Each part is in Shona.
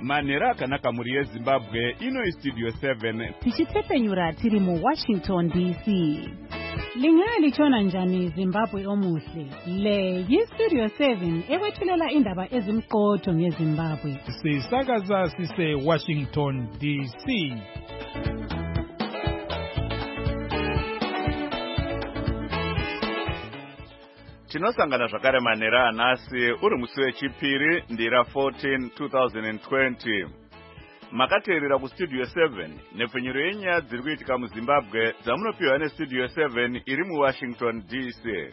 Manera akanaka muri yeZimbabwe ino Studio 7 tichitsepenyura tiri mu Washington DC. Lingalitshona njani Zimbabwe omuhle? Le yiStudio 7 ekwethulela indaba ezimqotho ngeZimbabwe. Sisakaza sise Washington DC. Tinosangana zvakare Manera anasi uri musi wechipiri ndira 14 2020. Makateerera kuStudio 7 nepfenyuro yenyaya dziri kuitika muZimbabwe dzamunopiwa neStudio 7 iri muWashington DC.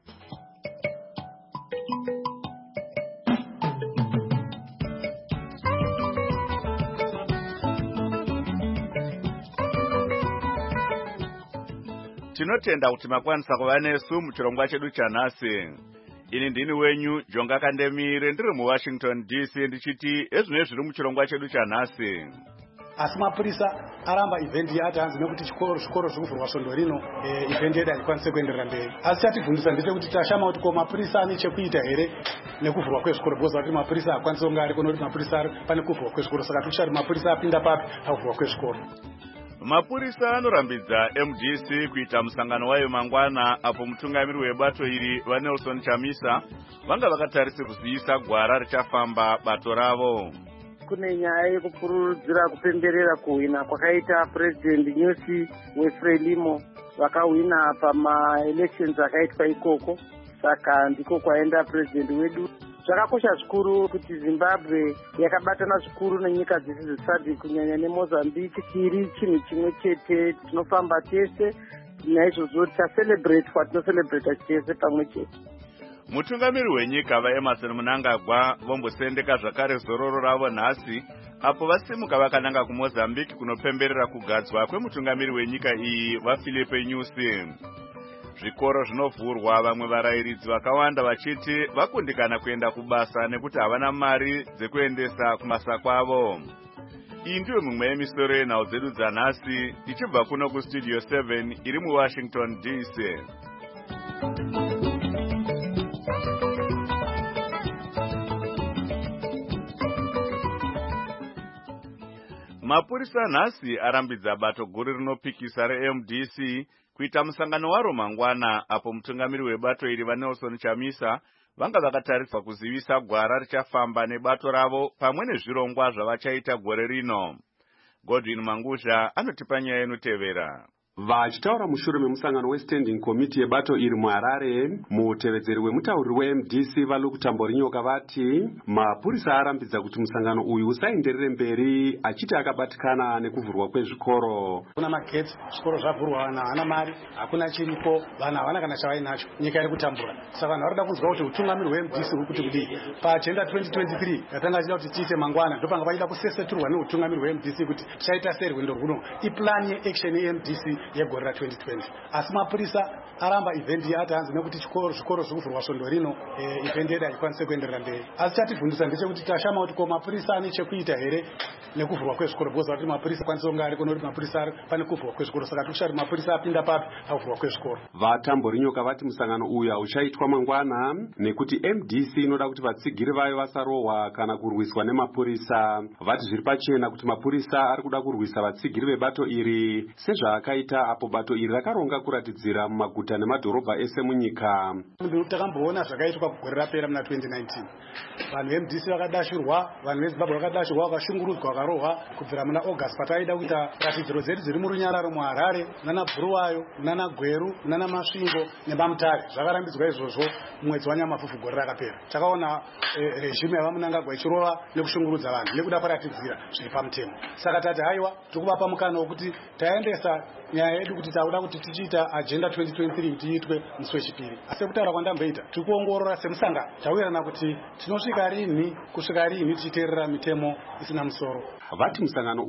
Tinotenda kuti makwanisa kuva nesu muchirongwa chedu chanhasi. Ini ndini wenyu Jonga Kandemire ndiri muWashington DC ndichiti ezvino zviri muchirongwa chedu chanhasi. Asi mapurisa aramba event yati hanzi nekuti zvikoro zvekuvhurwa svondo rino event yedu haikwanise kuenderera mberi. Asi chatibvunzisa ndechekuti tashama kuti ko mapurisa ane chekuita here nekuvhurwa kwezvikoro, bhoza kuti mapurisa hakwanise kunge ari kuti mapurisa pane kuvhurwa kwezvikoro, saka tikushati mapurisa apinda papi pakuvhurwa kwezvikoro. Mapurisa anorambidza MDC kuita musangano wayo mangwana apo mutungamiri webato iri vaNelson Chamisa vanga vakatarisa kuziisa gwara richafamba bato ravo. Kune nyaya yekupururudzira kupemberera kuhwina kwakaita President Nyusi weFrelimo vakahwina pama-elections akaitwa ikoko, saka ndiko kwaenda president wedu. Zvakakosha zvikuru kuti Zimbabwe yakabatana zvikuru nenyika dzese dzeSADC kunyanya neMozambique tiri chinhu chimwe chete, tinofamba tese naizvozvo taselebrate kwatinoselebrata tese pamwe chete. Mutungamiri wenyika vaEmerson Mnangagwa vombosendeka zvakare zororo ravo nhasi apo vasimuka vakananga kuMozambique kunopemberera kugadzwa kwemutungamiri wenyika iyi vaPhilippe Nyusi. Zvikoro zvinovhurwa, vamwe varayiridzi vakawanda vachiti vakundikana kuenda kubasa nekuti havana mari dzekuendesa kumasa kwavo. Iyi ndiyo mimwe yemisoro yenhau dzedu dzanhasi tichibva kuno kuStudio 7 iri muWashington DC. Mapurisa nhasi arambidza bato guru rinopikisa reMDC kuita musangano waro mangwana apo mutungamiri webato iri vaNelson Chamisa vanga vakatariswa kuzivisa gwara richafamba nebato ravo pamwe nezvirongwa zvavachaita gore rino. Godwin Mangusha anotipa nyaya inotevera. Vachitaura mushure memusangano westanding committee yebato iri muHarare, mutevedzeri wemutauriri weMDC vaLuke Tamborinyoka vati mapurisa arambidza kuti musangano uyu usaenderere mberi, achiti akabatikana nekuvhurwa kwezvikoro. Kuna magetsi, zvikoro zvavhurwa, vana havana mari, hakuna chiripo, vana havana kana chavainacho, nyika iri kutambura. Saka vanhu varikuda kunzwa kuti utungamiri weMDC uri kuti kudii. Paagenda 2023 yatanga achida kuti tiite mangwana, ndopanga vachida kuseseturwa neutungamiri weMDC kuti tichaita sei rwendo rwuno, iplan yeaction yeMDC yegore ra2020. Asi mapurisa aramba event yati hanzi nekuti zvikoro zvekuvhurwa svondo rino event yedu haikwanise kuenderera mberi. Asi chatibvunzisa ndechekuti tashama kuti ko mapurisa ane chekuita here nekuvhurwa kwezvikoro, bhoza kuti mapurisa akwanise kunge ari kuti mapurisa pane kuvhurwa kwezvikoro, saka tikushati mapurisa apinda papi pakuvhurwa kwezvikoro. VaTamborinyoka vati musangano uyu hauchaitwa mangwana nekuti MDC inoda kuti vatsigiri vayo vasarohwa kana kurwiswa nemapurisa. Vati zviri pachena kuti mapurisa ari kuda kurwisa vatsigiri vebato iri sezvaakaita apo bato iri rakaronga kuratidzira mumaguta nemadhorobha ese munyika. Takamboona zvakaitwa kugore rapera muna 2019. Vanhu veMDC vakadashurwa, vanhu veZimbabwe vakadashurwa, vakashungurudzwa, vakarohwa kubvira muna August pataida kuita ratidziro dzedu dziri murunyararo muHarare, nana Bhuluwayo, nana Gweru, nana Masvingo neMamutare. Zvakarambidzwa izvozvo mwedzi waNyamavhuvhu gore rakapera. Takaona regime yavaMnangagwa ichirova nekushungurudza vanhu nekuda kwaratidzira zviri pamutemo. Saka tati haiwa tikuvapa mukana wokuti taendesa nyaya yedu kuti tauda kuti tichiita agenda 2023 tiitwe musi wechipiri. Asi kutaura kwandamboita tiri kuongorora semusangano tawirirana kuti tinosvika rini kusvika rini tichiteerera mitemo isina musoro. Vati musangano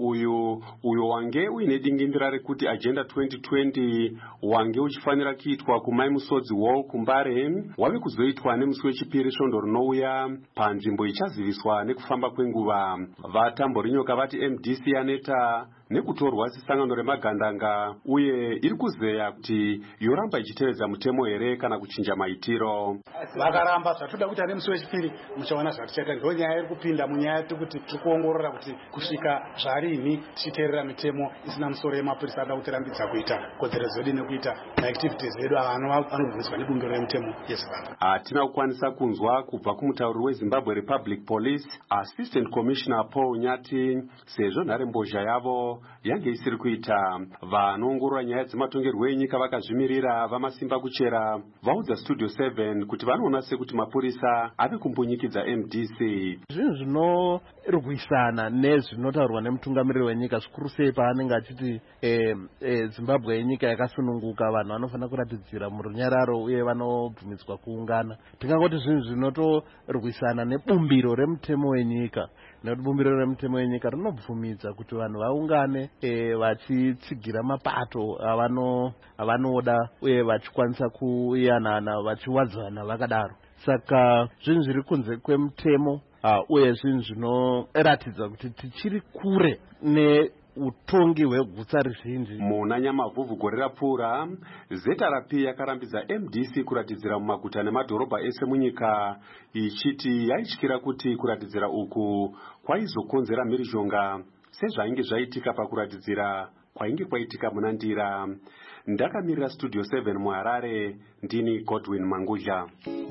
uyo wange uine dingindira rekuti agenda 2020 wange uchifanira kuitwa kuMai Musodzi Hall kuMbare wave kuzoitwa nemusi wechipiri svondo rinouya panzvimbo ichaziviswa nekufamba kwenguva. VaTamborinyoka vati MDC yaneta nekutorwa sesangano remagandanga uye iri kuzeya kuti yoramba ichitevedza mutemo here kana kuchinja maitiro. Vakaramba zvatoda kuti ane musi wechipiri muchaona zvatichaita. Ndo nyaya iri kupinda munyaya kuti tiri kuongorora kuti kusvika zvarini tichiteerera mitemo isina musoro yemapurisa ada kutirambidza kuita kodzero zedu nekuita maactivities edu anorwiswa nebumbiro remutemo yeZimbabwe. Hatina kukwanisa kunzwa kubva kumutauriri weZimbabwe Republic Police Assistant Commissioner Paul Nyati sezvo nharembozha yavo yange isiri kuita. Vanoongorora nyaya dzematongerwo enyika vakazvimirira vamasimba kuchera vaudza Studio 7 kuti vanoona sekuti mapurisa ave kumbunyikidza MDC. Zvinhu zvinorwisana nezvinotaurwa nemutungamiriri wenyika zvikuru sei paanenge achiti Zimbabwe yenyika yakasununguka, vanhu vanofanira kuratidzira murunyararo uye vanobvumidzwa kuungana. Tingangoti zvinhu zvinotorwisana nebumbiro remutemo wenyika, nekuti bumbiro remutemo wenyika rinobvumidza kuti vanhu vaungane vachitsigira mapato avanoda uye vachikwanisa kuyanana vachiwadzana vakadaro. Saka zvinhu zviri kunze kwemutemo uye zvinhu zvinoratidza kuti tichiri kure neutongi hwegutsa rizhinji. Muna Nyamavhuvhu gore rapfuura, ZRP yakarambidza MDC kuratidzira mumaguta nemadhorobha ese munyika ichiti yaityira kuti kuratidzira uku kwaizokonzera mhirizhonga sezvainge zvaitika pakuratidzira kwainge kwaitika muna Ndira. Ndakamirira Studio 7 muHarare, ndini Godwin Mangudla.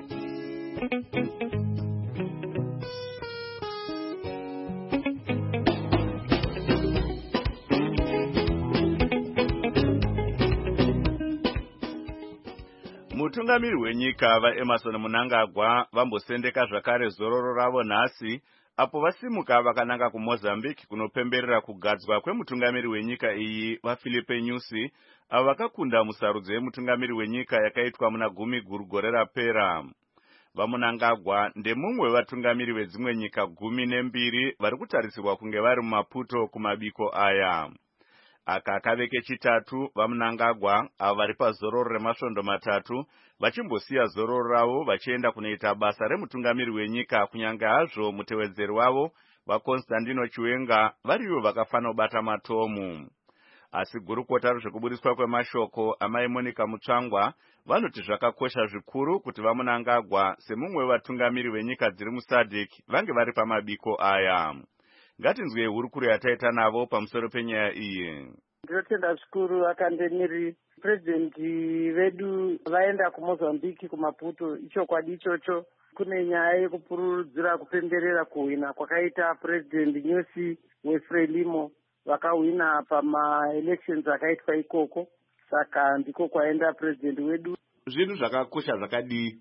Mutungamiri wenyika vaEmerson Mnangagwa vambosendeka zvakare zororo ravo nhasi apo vasimuka vakananga kuMozambique kunopemberera kugadzwa kwemutungamiri wenyika iyi vaPhilipe Nyusi avo vakakunda musarudzo yemutungamiri wenyika yakaitwa muna 10 gore rapera. VaMnangagwa ndemumwe wevatungamiri vedzimwe nyika 12 vari kutarisirwa kunge vari muMaputo kumabiko aya. Aka kave kechitatu vaMnangagwa avo vari pazororo remasvondo 3 vachimbosiya zororo ravo vachienda kunoita basa remutungamiri wenyika, kunyange hazvo mutevedzeri wavo vaConstantino Chiwenga varivo vakafanira kubata matomu. Asi gurukota rezvekuburiswa kwemashoko amai Monica Mutsvangwa vanoti zvakakosha zvikuru kuti vaMnangagwa semumwe wevatungamiri venyika dziri muSADC vange vari pamabiko aya. Ngatinzwe hurukuro yataita navo pamusoro penyaya iyi. Ndinotenda zvikuru vakandeniri purezidenti vedu vaenda kuMozambique kuMaputo. Ichokwadi ichocho. Kune nyaya yekupururudzira kupemberera kuhwina kwakaita purezidenti Nyusi weFrelimo vakahwina pamaelections akaitwa ikoko. Saka ndiko kwaenda purezidenti wedu. Zvinhu zvakakosha zvakadi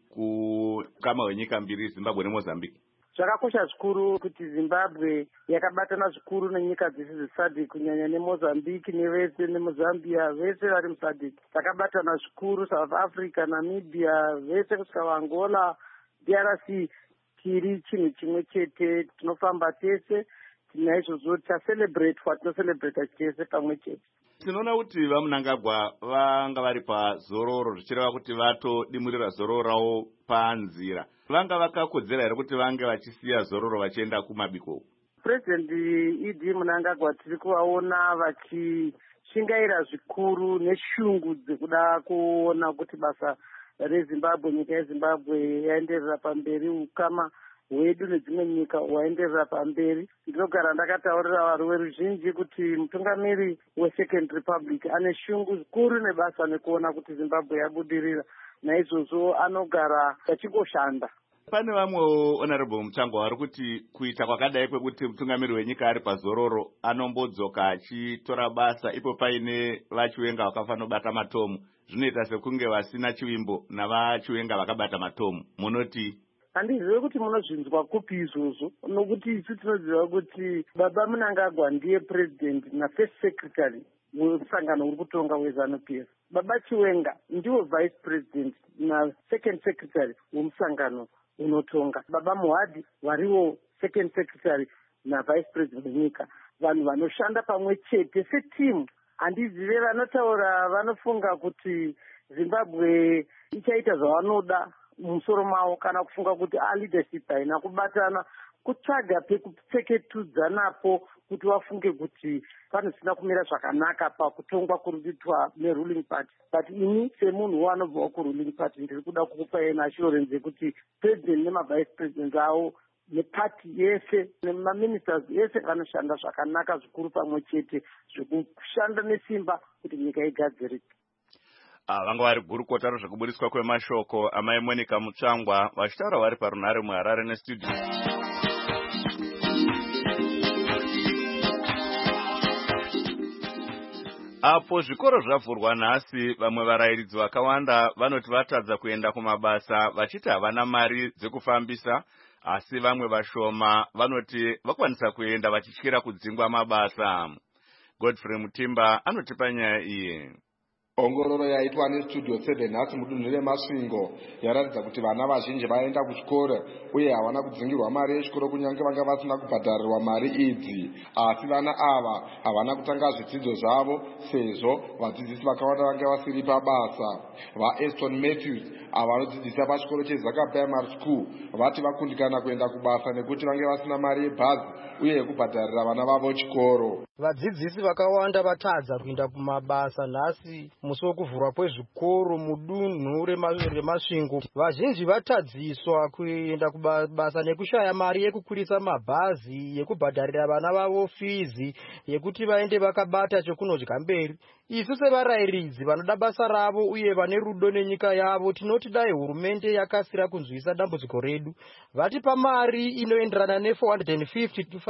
kukama wenyika mbiri Zimbabwe neMozambique. Zvakakosha zvikuru kuti Zimbabwe yakabatana zvikuru nenyika dzese dzeSADC, kunyanya neMozambique nevese neMozambia vese vari muSADC. Takabatana zvikuru South Africa, Namibia, vese kusvika vaAngola, DRC, tiri chinhu chimwe chete, tinofamba tese. Naizvozvo tacelebratewa, tinocelebrata tese pamwe chete. Tinoona kuti vaMnangagwa vanga vari pazororo zvichireva kuti vatodimurira zororo ravo panzira. Vanga vakakodzera here kuti vange vachisiya zororo vachienda kumabiko? Purezidenti Idi Mnangagwa tiri kuvaona vachishingaira zvikuru neshungu dzekuda kuona kuti basa reZimbabwe, nyika yeZimbabwe yaenderera pamberi, ukama hwedu nedzimwe nyika hwaenderera pamberi. Ndinogara ndakataurira vari veruzhinji kuti mutungamiri weSecond Republic ane shungu zikuru nebasa nekuona kuti Zimbabwe yabudirira. Naizvozvo anogara achikoshanda. Pane vamwewo Honorable Mutsvangwa vari kuti kuita kwakadai kwekuti mutungamiri wenyika ari pazororo anombodzoka achitora basa ipo paine vaChiwenga vakafanira kubata matomu, zvinoita sekunge vasina chivimbo navaChiwenga vakabata matomu. Munoti? Handizivi kuti munozvinzwa kupi izvozvo, nokuti isu tinoziva kuti baba Mnangagwa ndiye president na first secretary wemusangano uri kutonga weZANU-PF. Baba Chiwenga ndiwo vice president na second secretary wemusangano unotonga. Baba Muhadi variwo second secretary na vice president wenyika. Vanhu vanoshanda pamwe chete setimu. Handizive vanotaura vanofunga kuti Zimbabwe ichaita zvavanoda mumusoro mavo kana kufunga kuti leadership haina kubatana, kutsvaga pekupfeketudza napo kuti vafunge kuti panosina kumira zvakanaka pakutongwa kuri kuitwa neruling party. But ini semunhu wanobvawo kuruling party ndiri kuda kukupai assurance yekuti president nemavice president avo nepati yese nemaministers yese vanoshanda zvakanaka zvikuru pamwe chete zvekushanda nesimba kuti nyika igadzirike. Vanga vari gurukota rezvekubudiswa kwemashoko amai Monica Mutsvangwa vachitaura vari parunhare muHarare nestudio. Apo zvikoro zvavhurwa nhasi, vamwe varayiridzi vakawanda vanoti vatadza kuenda kumabasa vachiti havana mari dzekufambisa, asi vamwe vashoma vanoti vakwanisa kuenda vachityira kudzingwa mabasa. Godfrey Mutimba anotipa nyaya iyi. Ongororo yaitwa nestudio 7 nhasi mudunhu reMasvingo yaratidza kuti vana vazhinji vaenda kuchikoro uye havana kudzingirwa mari yechikoro kunyange vanga vasina kubhadharirwa mari idzi. Asi vana ava havana kutanga zvidzidzo zvavo sezvo vadzidzisi vakawanda vanga vasiri pabasa. VaEston Matthews ava vanodzidzisa pachikoro cheZaka Primary School vati vakundikana kuenda kubasa nekuti vange vasina mari yebhazi uye yekubhadharira vana vavo chikoro. Vadzidzisi vakawanda vatadza kuenda kumabasa nhasi musi wekuvhurwa kwezvikoro mudunhu reMasvingo. Vazhinji vatadziswa kuenda kubasa nekushaya mari yekukwirisa mabhazi, yekubhadharira vana vavo fizi, yekuti vaende vakabata chokunodya mberi. Isu sevarayiridzi vanoda basa ravo uye vane rudo nenyika yavo tinoti dai hurumende yakasira kunzwisa dambudziko redu. Vatipa mari inoenderana ne$450 to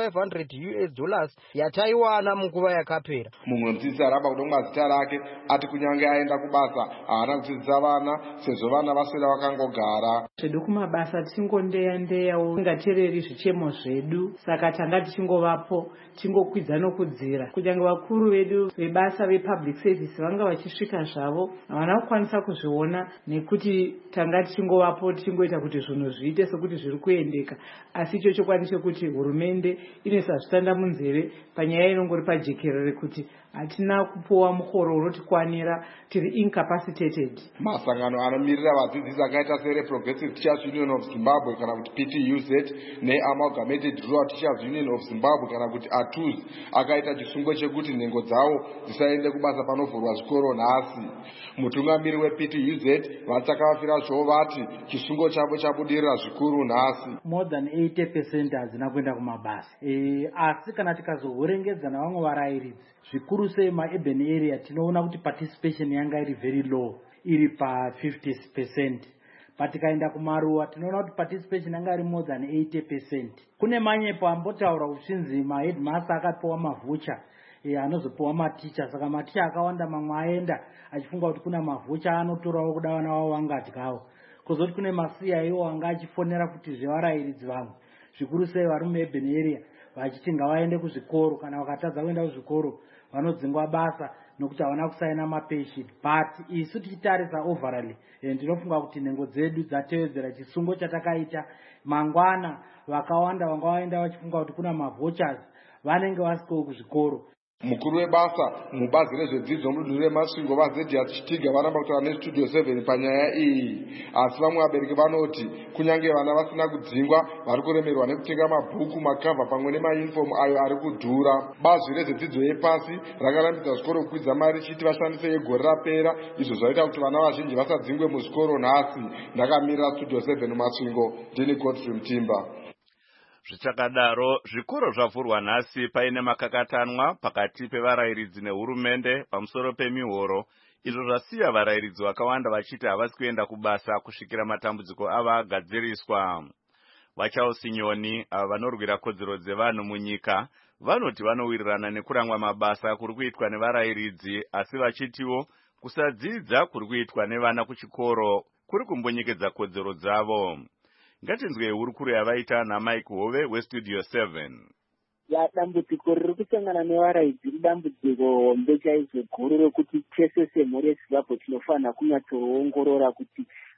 $500 yataiwana munguva yakapera. Mumwe mudzidzisi aramba kudomwa zita rake ati kunyange aenda kubasa haana kudzidzisa vana sezvo vana vaswera vakangogara. Zvedu kumabasa tichingondeya-ndeyawo tingateereri zvichemo zvedu, saka tanga tichingovapo tingokwidza nokudzira. Kunyange vakuru vedu vebasa vepublic service vanga vachisvika zvavo havana kukwanisa kuzviona nekuti tanga tichingovapo tichingoita kuti zvinhu zviite sekuti zviri kuendeka. Asi icho chokwadi chekuti hurumende inoisa zvitanda munzeve panyaya inongori pajekerere kuti hatina kupuwa muhoro unotikwanira, tiri incapacitated. Masangano anomirira vadzidzisi akaita sere Progressive Teachers Union of Zimbabwe kana kuti PTUZ neAmalgamated Rural Teachers Union of Zimbabwe kana kuti ATUZ akaita chisungo chekuti nhengo dzavo dzisaende kubasa panovhurwa zvikoro nhasi. Mutungamiri wePTUZ vatakavafira zvovo vati chisungo chavo chabudirira zvikuru nhasi. More than 80% hazina kuenda kumabasa. Asi kana tikazohurengedza navamwe varayiridzi zvikuru sei maurban area tinoona kuti participation yanga iri very low, iri pa 50%. Patikaenda kumaruwa tinoona kuti participation yanga iri more than 80%. Kune manyepo ambotaura uchinzi maheadmaster akapiwa mavhucha anozopiwa maticha, saka maticha akawanda mamwe aenda achifunga kuti kuna mavhucha anotorawo kuda vana vavo vangadyawo. Kozoti kune maCIO anga achifonera kuti zvevarayiridzi vamwe zvikuru sei vari muurban area vachiti ngavaende kuzvikoro, kana vakatadza kuenda kuzvikoro vanodzingwa basa nokuti havana kusaina mapeshi. But isu tichitarisa overall ndinofunga kuti nhengo dzedu dzatevedzera chisungo chatakaita. Mangwana vakawanda vanga vaenda vachifunga kuti kuna mavouchers vanenge vasikowo kuzvikoro. Mukuru webasa mubazi rezvedzidzo mudunhu reMasvingo vaZedias Chitiga varamba kutaura nestudio 7 panyaya iyi. Asi vamwe vabereki vanoti kunyange vana vasina kudzingwa vari kuremerwa nekutenga mabhuku, makavha pamwe nemayunifomu ayo ari kudhura. Bazi rezvedzidzo yepasi rakarambidza zvikoro kukwidza mari richiti vashandise yegore rapera, izvo zvaita kuti vana vazhinji vasadzingwe muzvikoro nhasi. Ndakamirira studio 7 Masvingo, ndini Godfrey Mutimba. Zvichakadaro, zvikoro zvavhurwa nhasi paine makakatanwa pakati pevarayiridzi nehurumende pamusoro pemihoro, izvo zvasiya varayiridzi vakawanda vachiti havasi kuenda kubasa kusvikira matambudziko ava agadziriswa. Vachausi Nyoni, ava vanorwira kodzero dzevanhu munyika, vanoti vanowirirana nekuramwa mabasa kuri kuitwa nevarayiridzi, asi vachitiwo kusadzidza kuri kuitwa nevana kuchikoro kuri kumbonyekedza kodzero dzavo. Ngatinzwe hurukuru yavaita naMike Hove westudio 7. Dambudziko riri kusangana nevarayiridzi idambudziko hombe chaizvo guru rokuti tese semhuri yeZimbabwe tinofanira kunyatsoongorora kuti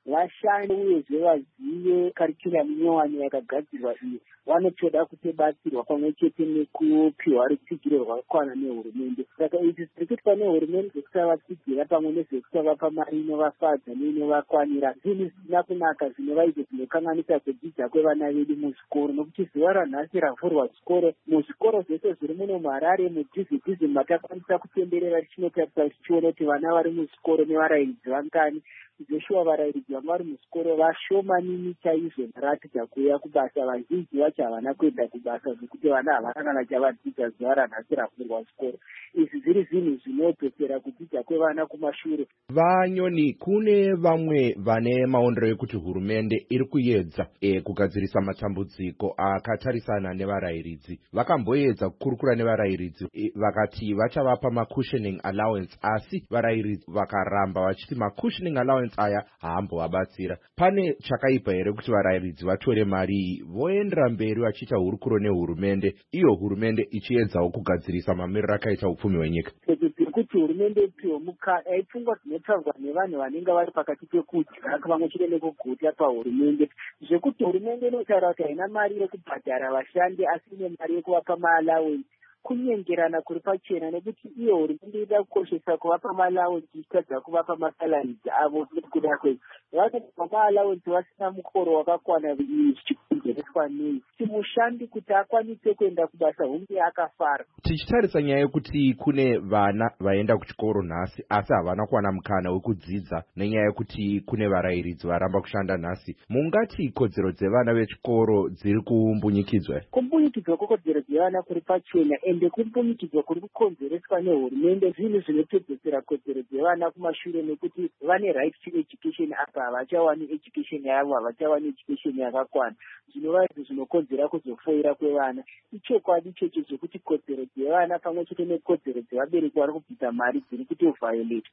vashande uyezve vazive karikiramu nyowani yakagadzirwa iyi vanotoda kutobatsirwa pamwe chete nekupiwa rutsigiro rwakakwana nehurumende. Saka izvi zviri kuitwa nehurumende zvekusavatsigirira pamwe nezvekusavapa mari inovafadza neinovakwanira zvinhu zvisina kunaka zvinovaite zvinokanganisa kudzidza kwevana vedu muzvikoro, nokuti zuva ranhasi ravhurwa zvikoro muzvikoro zvese zviri muno muHarare mudhivhidhizim matakwanisa kutenderera tichinotarisa tichiona kuti vana vari muzvikoro nevarairidzi vangani. Joshua varairidzi vanga vari muzvikoro vashomanini chaizvo varatidza kuuya kubasa, vazhinji vacho havana kuenda kubasa zvekuti vana havana kana chavadzidza zuva ranhasi ravhurwa zvikoro. Izvi zviri zvinhu zvinodzosera kudzidza kwevana kumashure. Vanyoni, kune vamwe vane maondero ekuti hurumende iri kuedza kugadzirisa matambudziko akatarisana nevarairidzi. Vakamboedza kukurukura nevarairidzi vakati vachavapa macushioning allowance, asi varairidzi vakaramba vachiti macushioning allowance aya haambovabatsira. Pane chakaipa here kuti varairidzi vatore mari voendera mberi vachiita hurukuro nehurumende, iyo hurumende ichiedzawo kugadzirisa mamiriro akaita upfumi hwenyika? Kuti hurumende ipiwe mukana aipfungwa dzinotaurwa nevanhu vanenge vari pakati pekudya vamwe chete nekuguta pahurumende, zvekuti hurumende inotaura kuti haina mari yekubhadhara vashandi asi ine mari yekuvapa maallowance, kunyengerana kuri pachena, nekuti iyo hurumende ida kukoshesa kuvapa maallowance ichitadza kuvapa masalarizi avo nekuda kwezvo vanopa maallowance vasina mukoro wakakwana zvichikonzereswa nei kuti mushandi kuti akwanise kuenda kubasa hunge akafara. Tichitarisa nyaya yekuti kune vana vaenda kuchikoro nhasi asi havana kuwana mukana wekudzidza nenyaya yekuti kune varairidzi varamba kushanda nhasi, mungati kodzero dzevana vechikoro dziri kumbunyikidzwa? Kumbunyikidzwa kwekodzero dzevana kuri pachena ende kumbunyikidzwa kuri kukonzereswa nehurumende zvinhu zvinotedzesera kodzero dzevana kumashure, nekuti vane right to education apa havachawani education yavo, havachawani education yakakwana, zvinova izvo zvinokonzera kuzofoira kwevana. Ichokwadi ichocho zvekuti kodzero dzevana pamwe chete nekodzero dzevabereki vari kubvisa mari dziri kuti uvhiolate.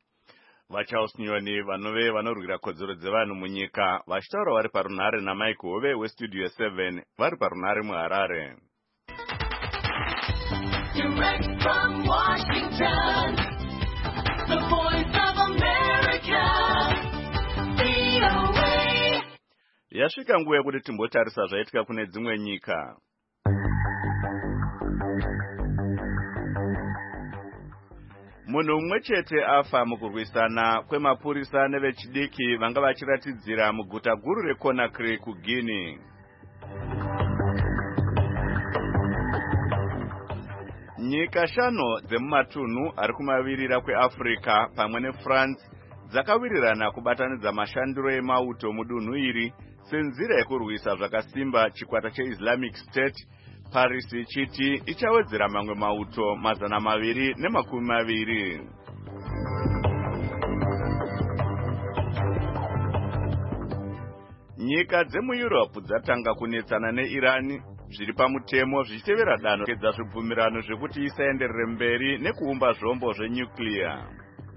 vaCharles Nyoni vanove vanorwira kodzero dzevanhu munyika vachitaura vari parunhare naMike Hove westudio 7 vari parunhare muHarare. Direct from Washington, the voice of America, VOA. Yasvika nguva yekuti timbotarisa zvaitika kune dzimwe nyika. Munhu umwe chete afa mukurwisana kwemapurisa nevechidiki vanga vachiratidzira muguta guru reConakry kuGuinea. Nyika 5 dzemumatunhu ari kumavirira kweAfrica pamwe neFrance dzakawirirana kubatanidza mashandiro emauto mudunhu iri senzira yekurwisa zvakasimba chikwata cheIslamic State, Paris ichiti ichawedzera mamwe mauto 220. Nyika dzemuEurope dzatanga kunetsana neIran zviri pamutemo zvichitevera danho kedza zvibvumirano zvekuti isaenderere mberi nekuumba zvombo zvenyuclear.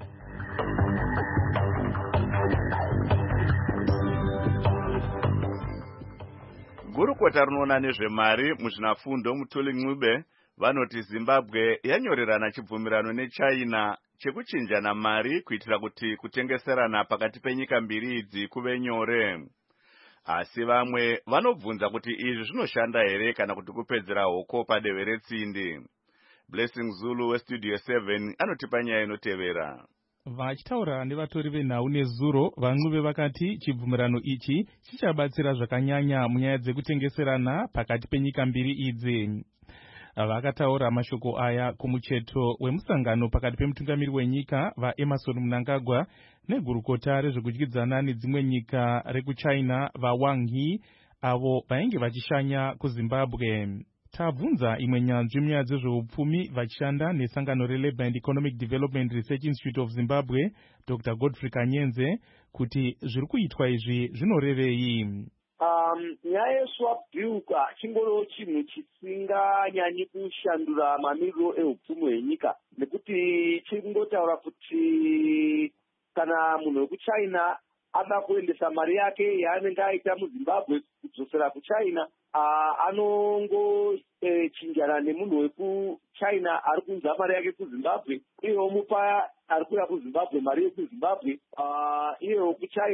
Gurukota rinoona nezvemari muzvinafundo Mutuli Ncube vanoti Zimbabwe yanyorerana chibvumirano neChina chekuchinjana mari kuitira kuti kutengeserana pakati penyika mbiri idzi kuve nyore. Asi vamwe vanobvunza kuti izvi zvinoshanda here kana kuti kupedzera hoko padehwe retsindi. Blessing Zulu westudio 7 anotipa nyaya inotevera. Vachitaura nevatori venhau nezuro, vaNcube vakati chibvumirano ichi chichabatsira zvakanyanya munyaya dzekutengeserana pakati penyika mbiri idzi. Vakataura mashoko aya kumucheto wemusangano pakati pemutungamiri wenyika vaEmmerson Mnangagwa negurukota rezvekudyidzana nedzimwe nyika rekuChina vaWang Yi avo vainge vachishanya kuZimbabwe. Tabvunza imwe nyanzvi munyaya dzezveupfumi vachishanda nesangano reLabour and Economic Development Research Institute of Zimbabwe, Dr. Godfrey Kanyenze, kuti zviri kuitwa izvi zvinorevei. Nyaya yeswap deal chingoro chinhu chisinganyanyi kushandura mamiriro eupfumi hwenyika, nekuti chingotaura kuti kana munhu wekuChina ada kuendesa mari yake yaanenge aita muZimbabwe kudzosera kuChina, anongochinjana nemunhu wekuChina ari kunza mari yake kuZimbabwe, iye omupa ari kuya kuZimbabwe mari yekuZimbabwe, iye wekuChina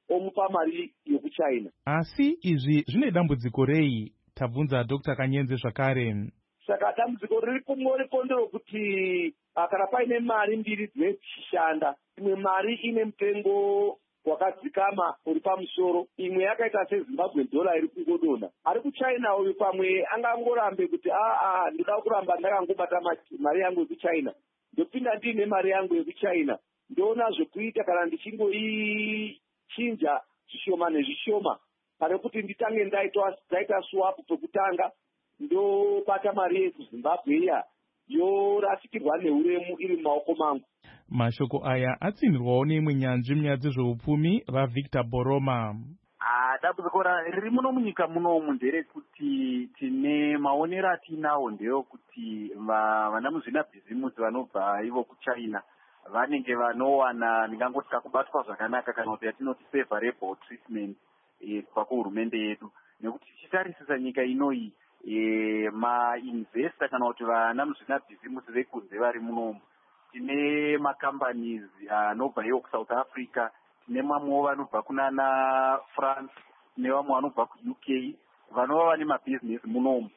omupa mari yokuchina. Asi izvi zvine dambudziko rei? Tabvunza Dr. Kanyenze zvakare. Saka dambudziko riripo nderekuti kana paine mari mbiri dzinoshanda, imwe mari ine mutengo wakadzikama uri pamusoro, imwe yakaita seZimbabwe dollar iri kungodonha. Ari kuchina uyu pamwe angangorambe kuti ndoda kuramba ndakangobata mari yangu yekuchina, ndopinda ndiine mari yangu yekuchina, ndoona zvekuita kana ndichingoichinja zvishoma nezvishoma, pane kuti nditange ndaita swap pekutanga ndobata mari yekuZimbabwe iya yorasikirwa neuremu iri mumaoko mangu. Mashoko aya atsinirwawo neimwe nyanzvi munyaya dzezveupfumi vaVictor Boroma. Dambudziko riri muno munyika munomu nderekuti tine maonero atinawo ndeyokuti vana muzvinabhizimusi vanobva ivo kuchina vanenge vanowana ndingangoti kakubatwa zvakanaka kana kuti yatinoti favorable treatment kubva kuhurumende yedu, nekuti tichitarisisa nyika inoyi mainvesta kana kuti vana muzvinabhizimusi vekunze vari munomu, tine macompanies anobva iwo kuSouth Africa, tine mamwewo vanobva kunana France, tine vamwe vanobva kuUK vanova vane mabhizinesi munomu.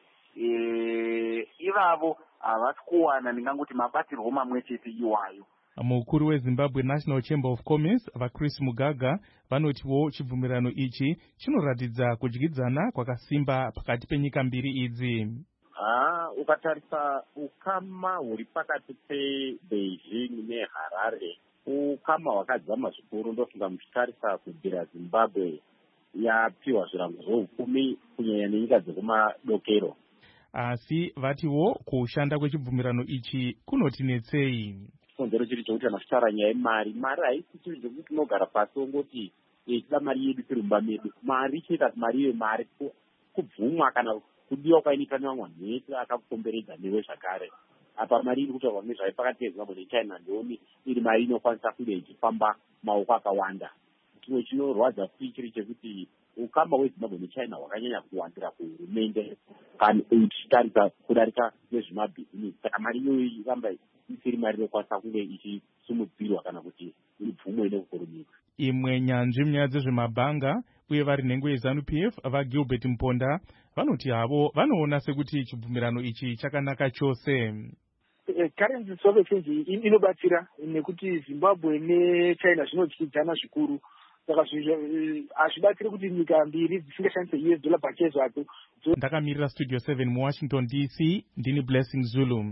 Ivavo havasi kuwana ndingangoti mabatirwo mamwe chete iwayo. Mukuru weZimbabwe National Chamber of Commerce vaChris Mugaga vanotiwo chibvumirano ichi chinoratidza kudyidzana kwakasimba pakati penyika mbiri idzi. Ukatarisa ukama huri pakati peBeijing neHarare, ukama hwakadzama zvikuru. Ndofunga muchitarisa kubvira Zimbabwe yapiwa zvirango zveupfumi kunyanya nenyika dzekumadokero. Asi vatiwo kushanda kwechibvumirano ichi kunotinetsei. Chikonzero chiri chokuti anachitara nyaya yemari. Mari haisi chiro chekuti tinogara pasi ongoti tida mari yedu tirumba medu. Mari cheta mari yemari kubvumwa kana kudiwa kwainoitwa nevamwe nhete akakukomberedza newe zvakare. Apa mari iri kutaurwa nezvayo pakati peZimbabwe neChina ndooni iri mari inokwanisa kunge ichifamba maoko akawanda. Chimwe chinorwadza futi chiri chekuti ukama hweZimbabwe neChina hwakanyanya kuwandira kuhurumende kana uchitarisa kudarika nezvemabhizinesi. Saka mari iyoyi iramba isiri mari inokwanisa kunge ichisimudzirwa kana kuti ibvumwe nekukurumidza. Imwe nyanzvi munyaya dzezvemabhanga uye vari nhengo yeZANU-PF vaGilbert Mponda vanoti havo vanoona sekuti chibvumirano ichi chakanaka chose. Currency swap exchange inobatsira nekuti Zimbabwe neChina zvinodyidzana zvikuru, saka hazvibatsiri kuti nyika mbiri dzisingashandise US dollar pachezvo zvadzo. Ndakamirira Studio 7 muWashington DC, ndini Blessing Zulu.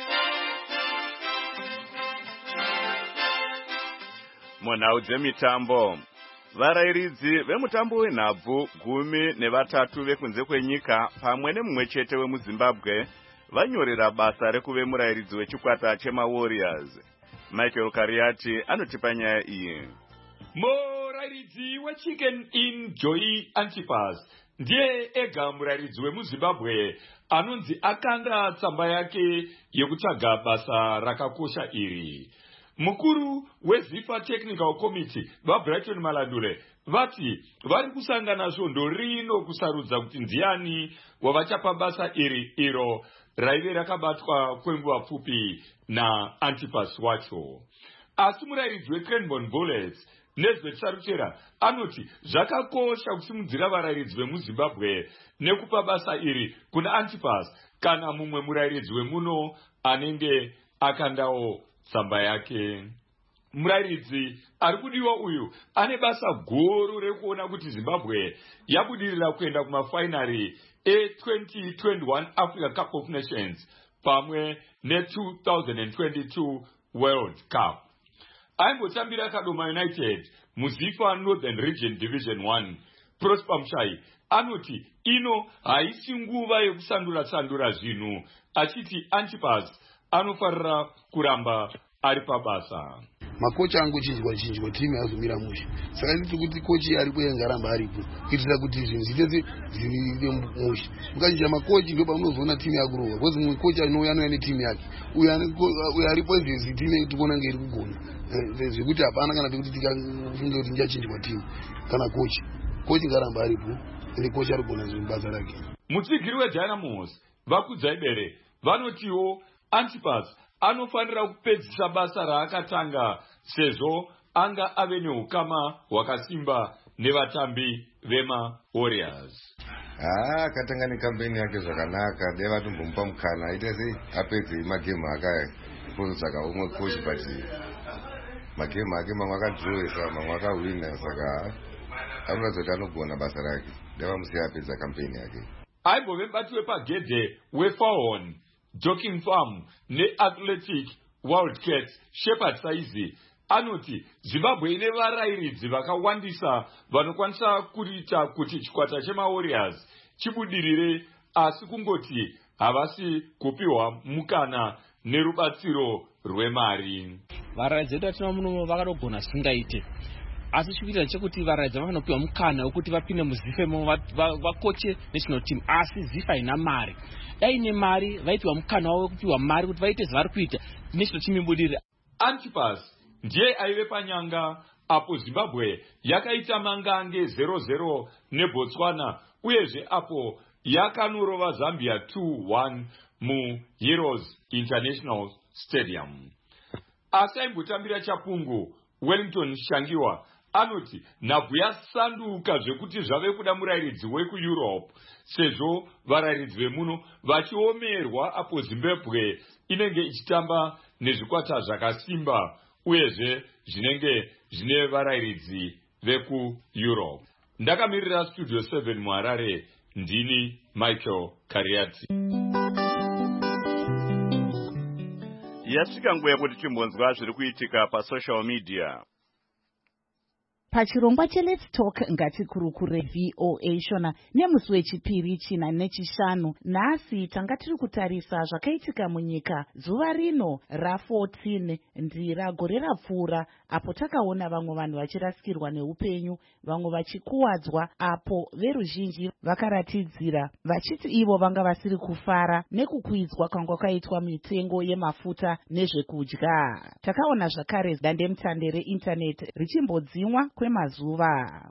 Munhau dzemitambo, varairidzi vemutambo wenhabvu 13 vekunze kwenyika pamwe nemumwe chete wemuZimbabwe vanyorera basa rekuve murairidzi wechikwata chemaWarriors. Michael Kariati anotipa nyaya iyi. Murairidzi weChicken Inn Joy Antipas ndiye ega murairidzi wemuZimbabwe anonzi akanda tsamba yake yekutsvaga basa rakakosha iri. Mukuru weZIFA Technical Committee vaBrighton Malandule vati vari kusangana svondo rino kusarudza kuti ndiani wavachapa basa iro raive rakabatwa kwenguva pfupi naAntipas wacho. Asi murairidzi weCranbourne Bullets Nesbeth Sarutera anoti zvakakosha kusimudzira varairidzi vemuZimbabwe nekupa basa iri kuna Antipas kana mumwe murairidzi wemuno anenge akandawo tsamba yake. Murairidzi ari kudiwa uyu ane basa guru rekuona kuti Zimbabwe yabudirira kuenda kumafainari e2021 Africa Cup of Nations pamwe ne2022 World Cup. Aimbotambira Kadoma United muZIFA Northern Region Division 1. Prosper Mshai anoti ino haisi nguva yekusandura zvinhu, achiti Antipas anofarira kuramba ari pabasa. Makocha angu chinjwa timu yazomira mushe, saka nditi kuti kochi aripo yangaramba aripo kuitira kuti zvinhu zvitese zvive mushe. Mukazhinja makochi ndo pamunozoona timu yakurohwa, because mumwe kocha anouya netimu yake, uyo aripo zvezi timu yedu tikuona ngeri kugona zvekuti hapana kana pekuti tikafunga kuti ndichachinjwa timu kana kochi ngaramba aripo ende kochi arigona zvinhu basa rake. Mutsigiri weDynamos vakudzai vanotiwo Antipas anofanira kupedzisa basa raakatanga sezvo anga ave neukama hwakasimba nevatambi vemaWarriors. Akatanga nekampeni yake zvakanaka, deva tombomupa mukana aite sei apedze magemu akaponzaka umwe kochi, but magemu ake mamwe akadhirowesa mamwe akahwina, saka anoratidza kuti anogona basa rake. Deva musiya apedza kampeni yake. Aimbove bati wepagedhe weFarhon Joking Farm neAthletic Wildcats Shepherd Saizi anoti Zimbabwe ine varairidzi vakawandisa vanokwanisa kuita kuti chikwata chemaWarriors chibudirire, asi kungoti havasi kupiwa mukana nerubatsiro rwemari. Varairidzi vedu vatina muno vakatogona zvisingaite, asi chikuita chekuti varairidzi vanopiwa mukana wekuti vapinde muzifemo vakoche national team, asi zifa ina mari. Dai ine mari vaitiwa mukana wavo wekupiwa mari kuti vaite zvavari kuita national team ibudirire. Antipas ndiye aive panyanga apo Zimbabwe yakaita mangange 0-0 neBotswana, uyezve apo yakanorova Zambia 2-1 muHeroes International Stadium. Asi aimbotambira chapungu Wellington Shangiwa anoti nhabvu yasanduka zvekuti zvave kuda murairidzi wekuEurope, sezvo varairidzi vemuno vachiomerwa apo Zimbabwe inenge ichitamba nezvikwata zvakasimba uyezve zvinenge zvine varairidzi vekuEurope. Ndakamirira Studio 7 muHarare, ndini Michael Kariati. Yasvika nguva yekuti timbonzwa zviri kuitika pasocial media. Pachirongwa cheLet's Talk ngatikurukure VOA shona nemusi wechipiri china nechishanu. Nhasi tanga tiri kutarisa zvakaitika munyika zuva rino ra14 ndira gore rapfuura, apo takaona vamwe vanhu vachirasikirwa neupenyu, vamwe vachikuwadzwa, apo veruzhinji vakaratidzira vachiti ivo vanga vasiri kufara nekukwidzwa kwanga kwaitwa mitengo yemafuta nezvekudya. Takaona zvakare dandemutande reindaneti richimbodzimwa kwemazuva.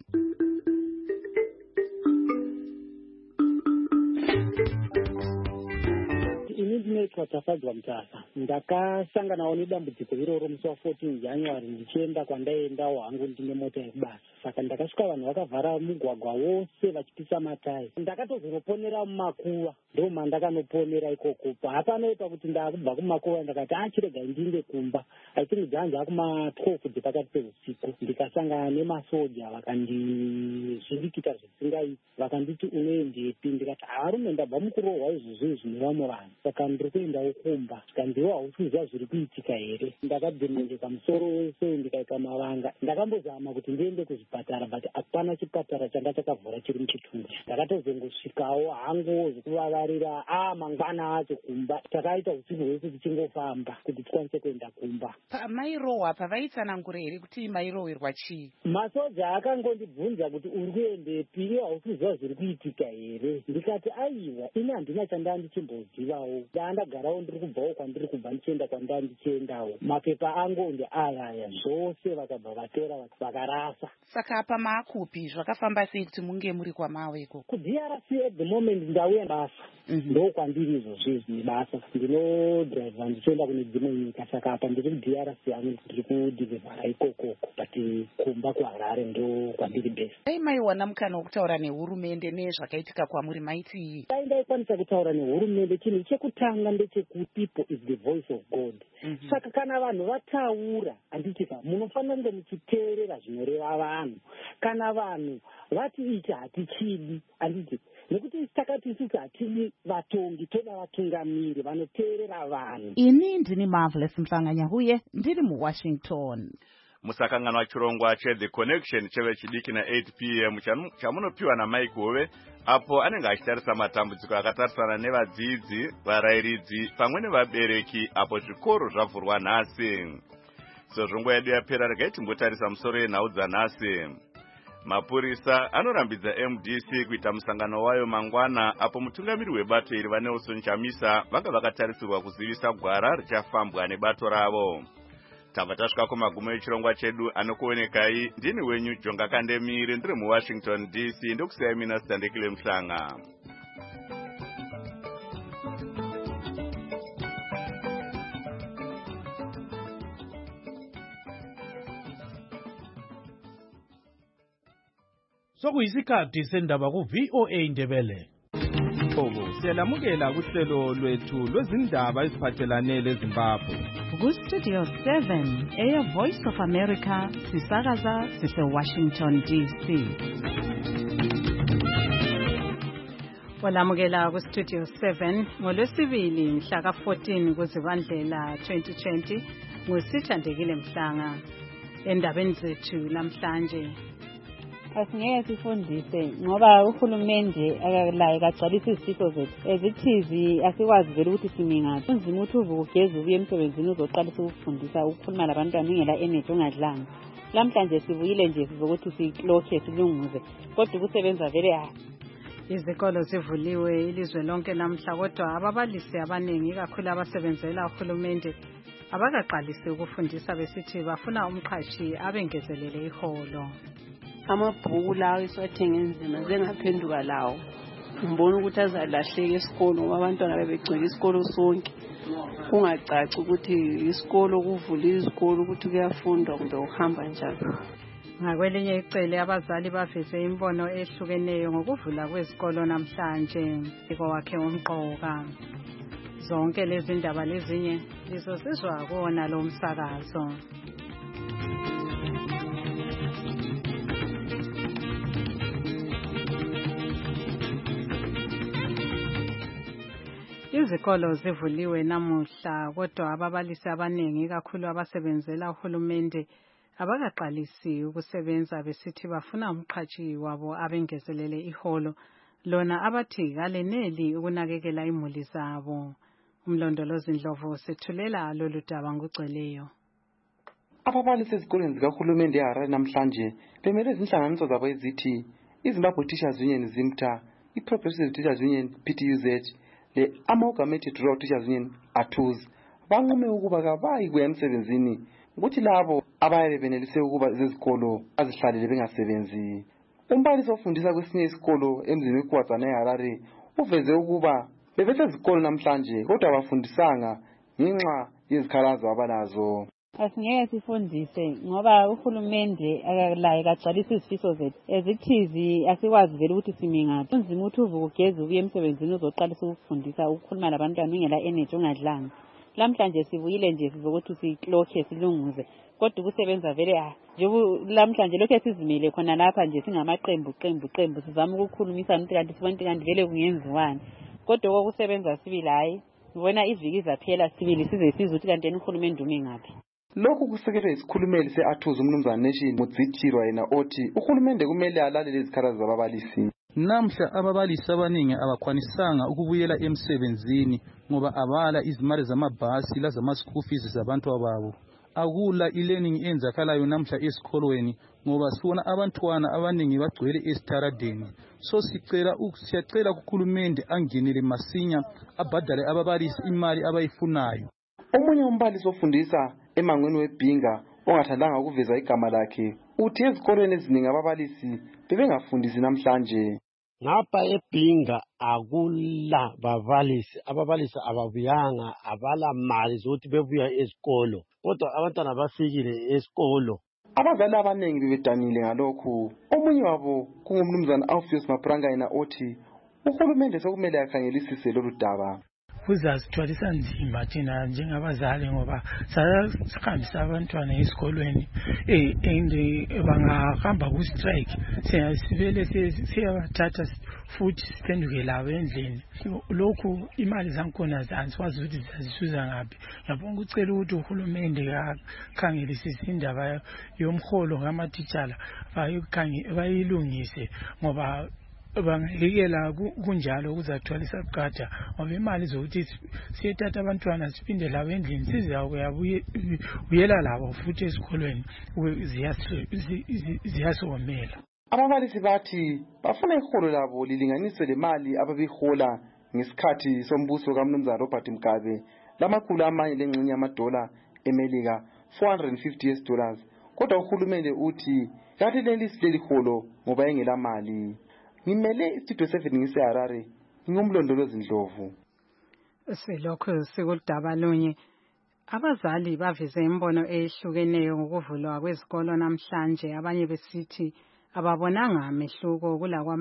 Ini ndinoitwa Tafadzwa Mutasa. Ndakasanganawo nedambudziko iroro musi wa14 January ndichienda kwandaendawo hangu ndine mota yekubasa. Saka ndakasvika vanhu vakavhara mugwagwa wose vachipisa matayi. Ndakatozoponera mumakuva, ndo mandakanoponera ikoko. Hapanoita kuti ndakubva kumakuva ndakati chiregai ndiende kumba. Aitingi dzanzi kuma12 dzepakati peusiku. Ndikasangana nemasoja vakandizvirikita zvisingaiti. Vakanditi unoendepi? Ndikati harume ndabva mukurohwa izvozvo nevamwe vanhu. Saka ndiri kuendawo kumba. Ndikanziwa hausi kuziva zviri kuitika here. Ndakadhemendeka musoro wese ndikaita mavanga. Ndakambozama kuti ndiende kuzvipatara, but hapana chipatara changa chakavhura chiri muchitunda. Ndakatozongosvikawo hangu zvekuvavarira mangwana acho kumba. Takaita usiku hwese tichingofamba kuti tikwanise kuenda kumba. Mairohwa pavaitsanangura here kuti mairohwerwa chii? Masoja akangondibvunza kuti uri kuendepi, iwe hausi kuziva zviri kuitika here. Ndikati aiwa, ini handina chandandichimbozivawo. Ndandagarawo ndiri kubvawo kwandiri kubva ndichienda kwandandichiendawo. Mapepa angu ndi aya zvose vakabva vatora vakarasa. Saka apa maakupi? Zvakafamba sei kuti munge muri kwamawe ikoko? KuDRC at the moment ndauya basa. Ndo kwandiri izvozvi nebasa. Ndinodriva ndichienda kune dzimwe nyika. Saka apa ndiri kuDRC hangu ndiri kudhirivhara ikoko. But kumba kuHarare ndo kwandiri best. Dai maiwana mukana wokutaura nehurumende nezvakaitika kwamuri maiti? Dai ndaikwanisa kutaura nehurumende, chinhu chekutanga ndechekuti people is the voice of God. Saka kana vanhu vataura, handitika munofanira kunge muchiteerera zvinoreva vanhu. Kana vanhu vati ichi hatichidi, handiti nekuti takati isusu hatidi vatongi, toda vatungamiri vanoteerera vanhu. Ini ndini Marvelous Mhlanganya huye ndiri muWashington. Musakanganwa chirongwa cheThe Connection chevechidiki na 8 p.m. chamunopiwa naMike Hove, apo anenge achitarisa matambudziko akatarisana nevadzidzi, varairidzi pamwe nevabereki apo zvikoro zvavhurwa nhasi. Sezvo nguva yedu yapera, regai timbotarisa musoro yenhau dzanhasi. Mapurisa anorambidza MDC kuita musangano wayo mangwana, apo mutungamiri webato iri vaNelson Chamisa vanga vakatarisirwa kuzivisa gwara richafambwa nebato ravo. Tabva tasvika kumagumo echirongwa chedu. Anokuonekai ndini wenyu Jonga Kandemiri, ndiri muWashington DC. Ndokusiyai mina Sitandekile Mhlanga. sokuyisikhathi sendaba ku-VOA Indebele. Siyalamukela kuhlelo lwethu lwezindaba eziphathelane leZimbabwe. Ku-Studio 7 Air Voice of America sisakaza sise-Washington DC. Walamukela ku-Studio 7 ngolwesibili mhla ka-14 kuZibandlela 2020 nguSithandekile Mhlanga. Endabeni zethu namhlanje asingeke sifundise ngoba uhulumende akalaye kagcwalisa izifiso zethu ezithizi asikwazi vele ukuthi simi ngaphi unzima ukuthi uvuke ugeze ubuye emsebenzini uzoqalisa ukufundisa ukukhuluma labantwana ungela energy ungadlanga lamhlanje sivuyile nje sizokuthi silokhe silunguze kodwa ukusebenza vele izikolo zivuliwe ilizwe lonke namhla kodwa ababalisi abaningi kakhulu abasebenzela uhulumende abakaqalisi ukufundisa besithi bafuna umqhashi abengezelele iholo. Amabhuku lawo esiwathenge nzima zengaphenduka lawo ngibona ukuthi azalahleka esikolo ngoba abantwana bebegcwele isikolo sonke kungacaci ukuthi isikolo kuvula izikolo ukuthi kuyafundwa kumbe ukuhamba njalo. Ngakwelinye icele abazali baveze imbono ehlukeneyo ngokuvula kwezikolo namhlanje kwakhe umqoka. Zonke lezi ndaba lezinye lizosizwa kuwona lo msakazo. Izikolo zivuliwe namuhla kodwa ababalisi abaningi kakhulu abasebenzela uhulumende abakaqalisi ukusebenza besithi bafuna umqhashi wabo abengezelele iholo lona abathi kaleneli ukunakekela imuli zabo. Umlondolozi Ndlovu sethulela lolu daba ngugcweleyo. Ababalisi ezikoleni zikahulumende eHarare namhlanje bemele izinhlanganiso zabo ezithi iZimbabwe Teachers Union ZIMTA, iProgressive Teachers Union PTUZ le Amalgamated Rural Teachers Union ATUZ banqume ukuba kabayi kuya emsebenzini ukuthi labo abaye benelise ukuba izikolo azihlalele bengasebenzi. Umbalisi ofundisa kwesinye isikolo emzini weKwaZana eHarare uveze ukuba bebesezikolo namhlanje kodwa abafundisanga ngenxa yezikhalazo abanazo. Asingeke sifundise ngoba uhulumende akalaye kagcwalisa izifiso zethu ezithizi asikwazi vele ukuthi simi ngaphi unzima ukuthi uvuke ugeze ubuye emsebenzini uzoqalisa ukufundisa ukukhuluma labantwana ungela energy ungadlanga lamhlanje sivuyile nje sizokuthi silokhe silunguze kodwa ukusebenza vele nje lamhlanje lokho sizimile khona lapha nje singamaqembu sizama ukukhulumisana ukuthi kanti vele kungenziwani kodwa ukusebenza sibili hayi ngibona iviki zaphela sibili size siza ukuthi kanti uhulumende ume ngaphi. Lokhu kusekelwe isikhulumeli se-ATUZ umnumzana Nation Mudzithirwa yena othi uhulumende kumele alalele izikhalazo zababalisi. Namhla ababalisi abaningi abakwanisanga ukubuyela emsebenzini ngoba abala izimali zamabhasi lazama-school fees zabantu ababo. Akula e-learning enzakalayo namhla esikolweni ngoba sibona abantwana abaningi bagcwele esitaradeni. So siyacela kuhulumende angenele masinya abhadale ababalisi imali abayifunayo. Omunye umbalisi ofundisa emangweni weBhinga ongathandanga ukuveza igama lakhe uthi ezikolweni eziningi ababalisi bebengafundisi namhlanje. Ngapha eBhinga akula babalisi, ababalisi ababuyanga, abala mali zokuthi bebuya esikolo kodwa abantwana bafikile esikolo. Abazali abaningi bebedanile ngalokhu. Omunye wabo kungumnumzana Alpheus Mapranga yena othi uhulumende sokumele akhangelisise lolu daba. Kuzasithwalisa nzima thina njengabazali ngoba sihambisa abantwana esikolweni and bangahamba ku-strike sivele siyabathatha futhi siphenduke labo endlini. Lokhu imali zakhona azikwazi ukuthi zizasuza ngaphi. Ngiyabonga ukucela ukuthi uhulumende akhangelisise indaba yomholo ngamatitshala bayilungise ngoba bangayekela kunjalo kuzathwalisa buqatha ngoba imali zokuthi siyethatha abantwana siphinde labo endlini sizakuyabuyela labo futhi esikolweni ziyasomela. Ababalisi bathi bafuna iholo labo lilinganiswe lemali ababihola ngesikhathi sombuso kaMnumzana Robert Mugabe lamakhulu amanye lengxenye amadola eMelika $450 kodwa uhulumende uthi kanti leli holo ngoba engela mali. Ngimele istudio 7 ngiseHarare ngingumlondolozi Ndlovu. Silokho sikudaba lunye. Abazali baveze imbono ehlukeneyo ngokuvulwa kwezikolo namhlanje abanye besithi ababonanga amehluko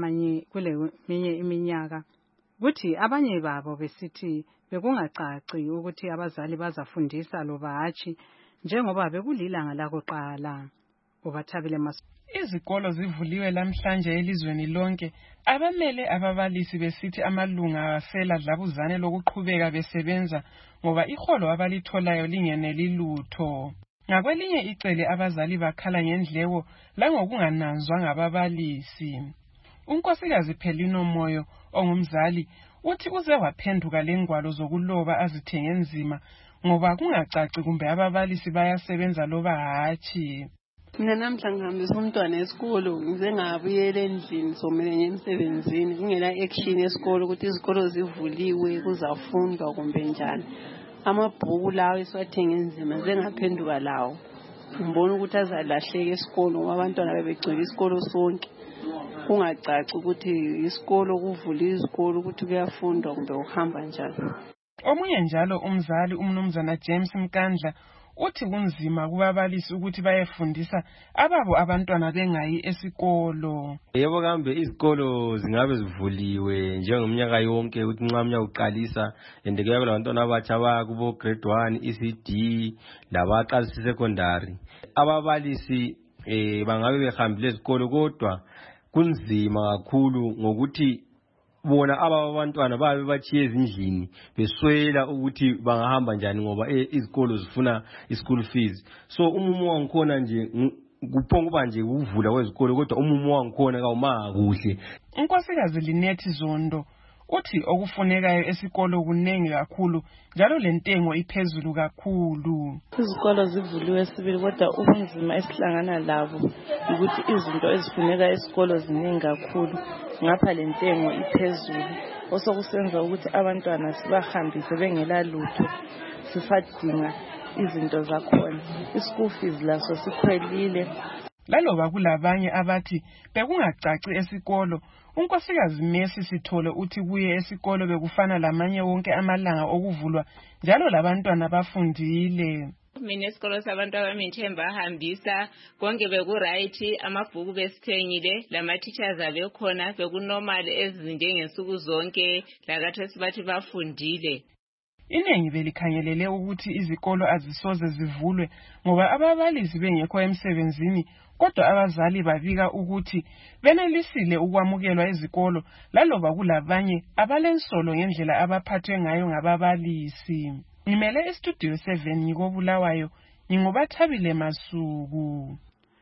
kuleminye iminyaka, kuthi abanye babo besithi bekungacaci ukuthi abazali bazafundisa loba hatshi njengoba bekulilanga lakuqala. Ubathabile Izikolo zivuliwe lamhlanje elizweni lonke. Abamele ababalisi besithi amalunga awasela dlabuzane lokuqhubeka besebenza ngoba iholo abalitholayo lingeneli lutho. Ngakwelinye icele abazali bakhala ngendleko langokungananzwa ngababalisi. Unkosikazi Phelino Moyo ongumzali uthi uze waphenduka lengwalo zokuloba azithenge nzima ngoba kungacaci kumbe ababalisi bayasebenza loba hatshi. Mina namhla ngihambisa umntwana esikolo ngize ngabuyela endlini somele ngemsebenzini kungela action esikolo ukuthi izikolo zivuliwe kuzafundwa kumbe njani. Amabhuku lawo esiwathenge nzima zengaphenduka lawo. Ngibona ukuthi azalahleka esikolo ngoba abantwana bebegcwele isikolo sonke. Kungacaci ukuthi isikolo kuvula izikolo ukuthi kuyafundwa kumbe uhamba njani. Omunye njalo umzali umnumzana James Mkandla uthi kunzima kubabalisi ukuthi bayefundisa ababo abantwana bengayi esikolo. Yebo kambe izikolo zingabe zivuliwe njengomnyaka yonke ukuthi nxa umnyaka uqalisa ende kuyabe labantwana abatsha bakubo grade 1 ECD labaqalisa secondary. Ababalisi bangabe behambile ezikolo kodwa kunzima kakhulu ngokuthi bona abantwana babe bachiye ezindlini beswela ukuthi bangahamba njani ngoba izikolo zifuna ischool fees. So umumo wangikhona nje kuphonguba nje ukuvula kwezikolo kodwa umumo wangikhona kawuma kuhle. Unkosikazi Linethi Zondo uthi okufunekayo esikolo kunengi kakhulu njalo lentengo iphezulu kakhulu. Izikolo zivuliwe sibili kodwa ubunzima esihlangana labo ukuthi izinto ezifuneka esikolo ziningi kakhulu ngapha lentengo iphezulu osokusenza ukuthi abantwana sibahambise bengela lutho sisadinga izinto zakhona. Ischool fees laso sikhwelile. Laloba kulabanye abathi bekungacaci esikolo, unkosikazi Messi Sithole uthi kuye esikolo bekufana lamanye wonke amalanga okuvulwa njalo labantwana bafundile. Mina esikolo sabantu abamithemba ahambisa konke bekuright, amabhuku besithengile, lama teachers abekhona, bekunormal ezinjengensuku zonke lakathesi bathi bafundile. Inengi belikhangelele ukuthi izikolo azisoze zivulwe ngoba ababalisi bengekho emsebenzini, kodwa abazali babika ukuthi benelisile ukwamukelwa ezikolo laloba kulabanye abalensolo ngendlela abaphathwe ngayo ngababalisi. Ngimele estudio 7 ngikobulawayo ngingobathabile Masuku.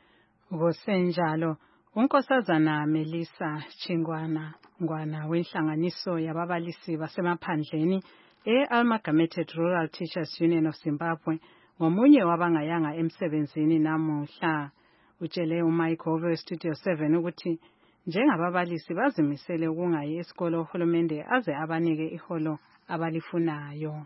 Ngosenjalo unkosazana Melissa Chingwana ngwana wenhlanganiso yababalisi basemaphandleni e-Amalgamated Rural Teachers Union of Zimbabwe ngomunye wabangayanga emsebenzini namuhla. Utshele uMike Hove Studio 7 ukuthi njengababalisi bazimisele ukungayi esikolo uhulumende aze abanike iholo abalifunayo.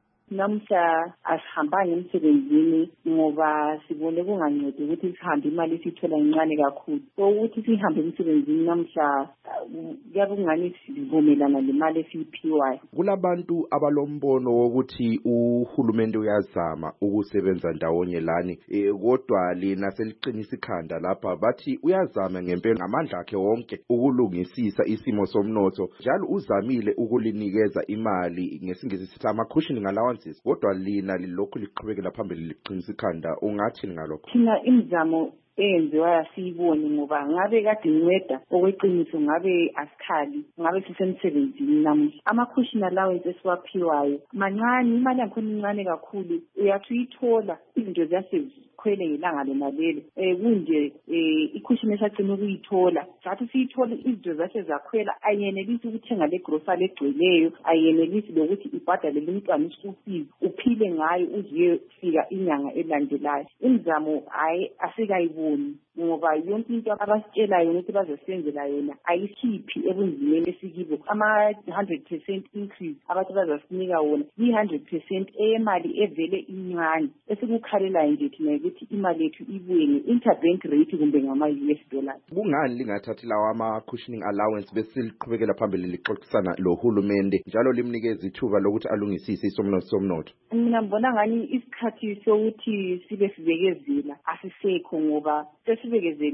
Namuhla asihambanga emsebenzini ngoba sibone kungancedi ukuthi sihambe imali sithola incane kakhulu. Ukuthi sihambe emsebenzini namuhla kuyabe kungani sivumelana lemali esiyiphiwayo. Kulabantu abalombono wokuthi uhulumende uyazama ukusebenza ndawonye lani kodwa lina seliqinisa ikhanda lapha bathi uyazama ngempela ngamandla akhe wonke ukulungisisa isimo somnotho njalo uzamile ukulinikeza imali ngesingisi sithi ama-cushioning allowance kodwa lina lilokhu liqhubekela phambili liqinisa ikhanda. Ungathini ngalokho? Thina imizamo eyenziwayo asiyiboni ngoba ngabe kade inceda okweqiniso ngabe asikhali ngabe sisemsebenzini namuhla. Ama-cushion allowance esiwaphiwayo mancane, imali yakhona incane kakhulu, uyathi uyithola izinto ziyasezikhwele ngelanga lona lelo. Kunje i-cushion esagcina ukuyithola sathi siyithola izinto zasezakhwela ayenelisi ukuthenga le grocery egcweleyo, ayenelisi lokuthi ibhadale lumntwana ischool fees uphile ngayo uziye fika inyanga elandelayo. Imizamo asikayiboni ngoba yonke into abasitshelayo ukuthi bazosenzela yona ayikhiphi ebunzimeni esikibo. Ama-100% increase abathi bazasinika wona yi-100% eyemali evele incane esikukhalelayo nje thina ukuthi imali yethu ibuye nge-interbank rate kumbe ngama-US dollars. Kungani lingathathi lawo ama-cushioning allowance bese liqhubekela phambili lixoxisana lo hulumende njalo limnikeza ithuba lokuthi alungisise somnotho? Mina ngibona ngani isikhathi sokuthi sibe sibekezela asisekho ngoba sesibekezele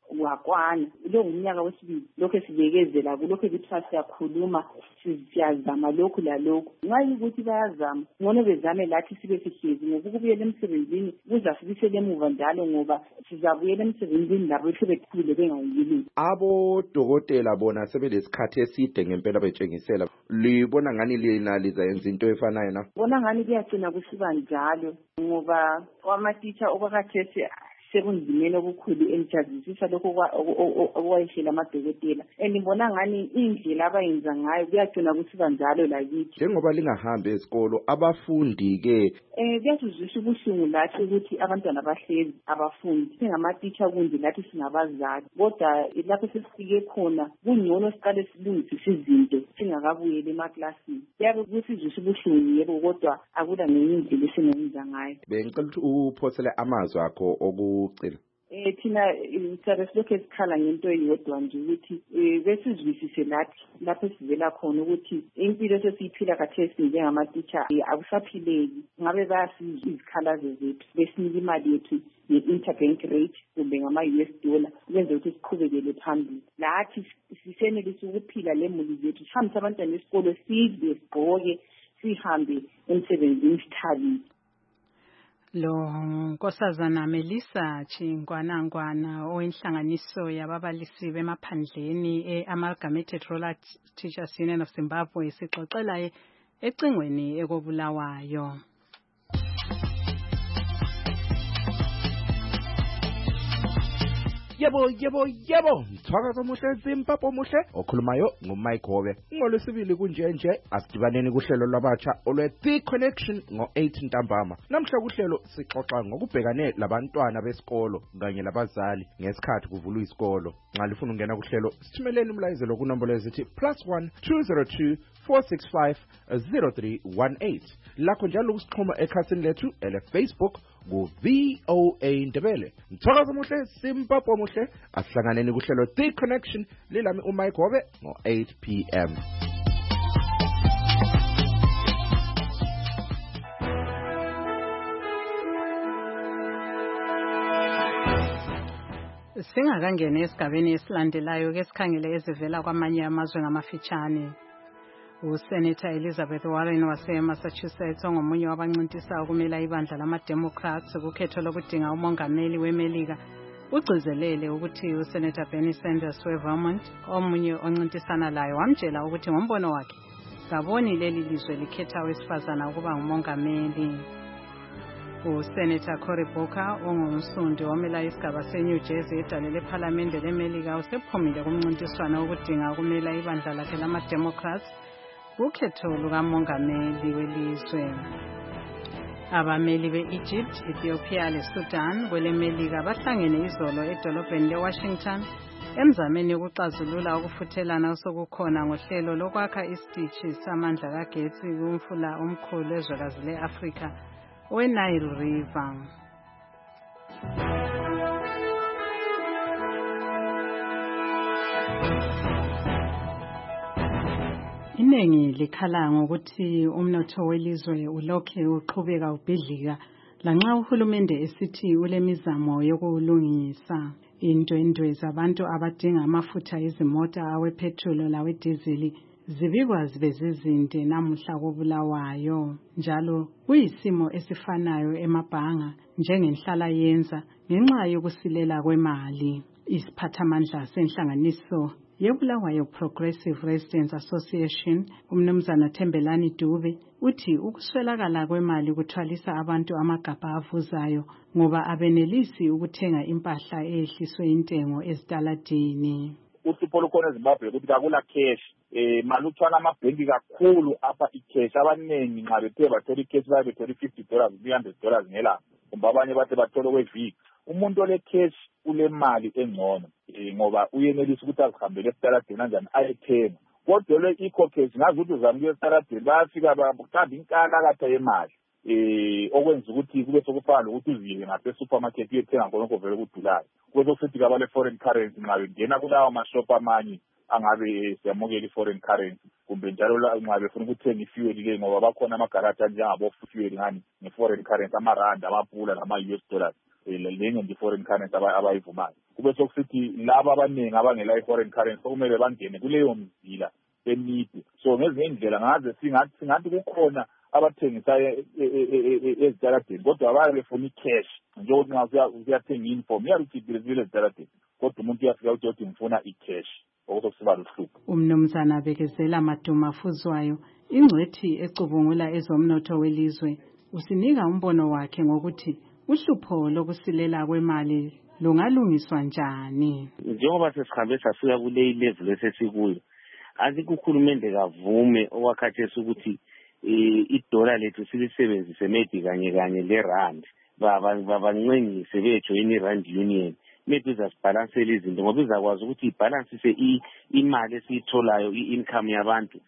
wakwana lo ngumnyaka wesibili lokho sibekezela kulokho kuthiwa siyakhuluma siyazama lokhu lalokhu nxa ukuthi bayazama ngone bezame lathi sibe sihlezi ngoba ukubuyela emsebenzini kuzafikisele emuva njalo ngoba sizabuyela emsebenzini labo sebekhulile bengayili. Abodokotela bona sebelesikhathi eside ngempela betshengisela libona ngani lina lizayenza into efanayo na? Bona ngani kuyagcina kusiba njalo ngoba kwamatitsha okwakhathesi sekunzimeni obukhulu enijazisisa lokho okwayishela amadokotela ngibona ngani indlela abayenza ngayo kuyagcina kusiba njalo lakithi. Njengoba lingahambi esikolo abafundi-ke kuyasizwisa ubuhlungu lathi ukuthi abantwana bahlezi abafundi singamatitsha kunje lathi singabazali kodwa lapho sesifike khona kungcono siqale silungisise izinto singakabuyeli emaklasini. Kuyabe kusizwisa ubuhlungu yebo kodwa akula ngenye indlela esingenza ngayo. Bengicela ukuthi uphosele amazwi akho okucela. Thina siyabe silokhu esikhala ngento eyodwa nje ukuthi besizwisise lathi lapho sivela khona ukuthi impilo esesiyiphila khathesi njengamatitsha akusaphileki ngabe bayasizwa izikhalazo zethu besinika imali yethu ye-interbank rate kumbe ngama-US dollar kwenze ukuthi siqhubekele phambili lathi sisenelisa ukuphila lemuli zethu sihambise abantwana esikolo sidle sigqoke sihambe emsebenzini sithabile. Lo Nkosazana Melissa Chingwanangwana owenhlanganiso yababalisi bemaphandleni e-Amalgamated Rural Teachers Union of Zimbabwe sixoxela ecingweni ekobulawayo. Yebo mthwakazo muhle Zimbabwe muhle okhulumayo nguMike Hobe. Ngolwesibili kunjenje asidibaneni kuhlelo lwabatsha olwe The Connection ngo-8 ntambama. Namhla kuhlelo sixoxa ngokubhekane labantwana besikolo kanye labazali ngesikhathi kuvulwa isikolo. Nxa lifuna ungena kuhlelo sithumeleni umlayezelo kunombolo ezithi +1 202 465 0318 lakho njalo kusixhuma ekhasini lethu ele-Facebook ku-VOA Ndebele. Mthwakazo muhle Zimbabwe muhle asihlanganeni kuhlelo The Connection lilami uMike Hobe ngo-8 p.m. Singakangena esigabeni esilandelayo ke sikhangele ezivela kwamanye amazwe ngamafitshane. uSenator Elizabeth Warren wase-Massachusetts ongomunye wabancintisa ukumela ibandla lama-Democrats kukhetho lokudinga umongameli weMelika ugcizelele ukuthi uSenator Bernie Sanders weVermont omunye oncintisana layo wamtshela ukuthi ngombono wakhe kaboni leli lizwe likhetha owesifazana ukuba ngumongameli. uSenator Cory Booker ongumsundi omela isigaba seNew Jersey edale lephalamende leMelika usephumile kumncintiswano wokudinga ukumela ibandla lakhe lama-Democrats ukhetho lukamongameli welizwe. Abameli be-Egypt, Ethiopia leSudan kweleMelika bahlangene izolo edolobheni leWashington emzameni yokuxazulula ukufuthelana osokukhona ngohlelo lokwakha isitishi samandla kagetsi kumfula omkhulu ezwekazi le-Afrika we-Nile River. Iningi likhala ngokuthi umnotho welizwe ulokhe uqhubeka ubhidlika lanxa uhulumende esithi ulemizamo yokulungisa. Indwendwe zabantu abadinga amafutha ezimota awepetrol lawedizili zibikwa zibe zizinde namuhla kobulawayo. Njalo kuyisimo esifanayo emabhanga njengenhlala yenza ngenxa yokusilela kwemali. Isiphathamandla senhlanganiso yeBulawayo Progressive Residents Association umnumzana Thembelani Dube uthi ukuswelakala kwemali kuthwalisa abantu amagabha avuzayo ngoba abenelisi ukuthenga impahla ehliswe intengo ezitaladini. Uhlupho lukhona eZimbabwe ukuthi akula cash mali uthwala amabhenki kakhulu apha icash abaningi nxa bethe bathola icash babe bethola $50 $300 ngelanga kumbe abanye bathe bathola kweviki. Umuntu ole cash ule mali engcono ngoba uyenelisa ukuthi azihambele esitaladeni kanjani ayethenga. Kodwa le eco-cash ngazi ukuthi uzamukela esitaladeni bayafika bakhanda inkalakatha yemali okwenza ukuthi kube sokufana lokuthi uziye ngase-supermarket uyethenga khonokho vele kudulayo. Kwezo futhi kabale foreign currency nxa bengena kulawo mashop amanye angabe siyamukela i-foreign currency kumbe njalo nxa befuna ukuthenga ifuel le ngoba bakhona amagaraji anjengabo fuel ngani nge-foreign currency amarandi amapula nama-US dollars lenye nje foreign currency abayivumayo. Kube sokusithi laba abaningi abangela i-foreign currency kumele bangene kuleyo mzila emide. So ngezinye indlela ngaze singathi kukhona abathengisa ezitaladeni kodwa bayabefuna i-cash njengokuthi nxa uyathenga i-uniform iyalukhiphile zibile ezitaladeni kodwa umuntu uyafika ukuthi ngifuna i-cash okusokusiba luhlupho. Umnumzana abekezela Maduma Fuzwayo, ingcwethi ecubungula ezomnotho welizwe, usinika umbono wakhe ngokuthi uhlupho lokusilela kwemali lungalungiswa njani. Njengoba sesihambe safika kule level esesikuyo, azikho uhulumende kavume okwakhathesi ukuthi idola lethu silisebenzise maybe kanye le-rand babancenyise bejoyina i-rand union maybe izasibhalansela izinto ngoba izakwazi ukuthi ibhalansise imali esiyitholayo i-income yabantu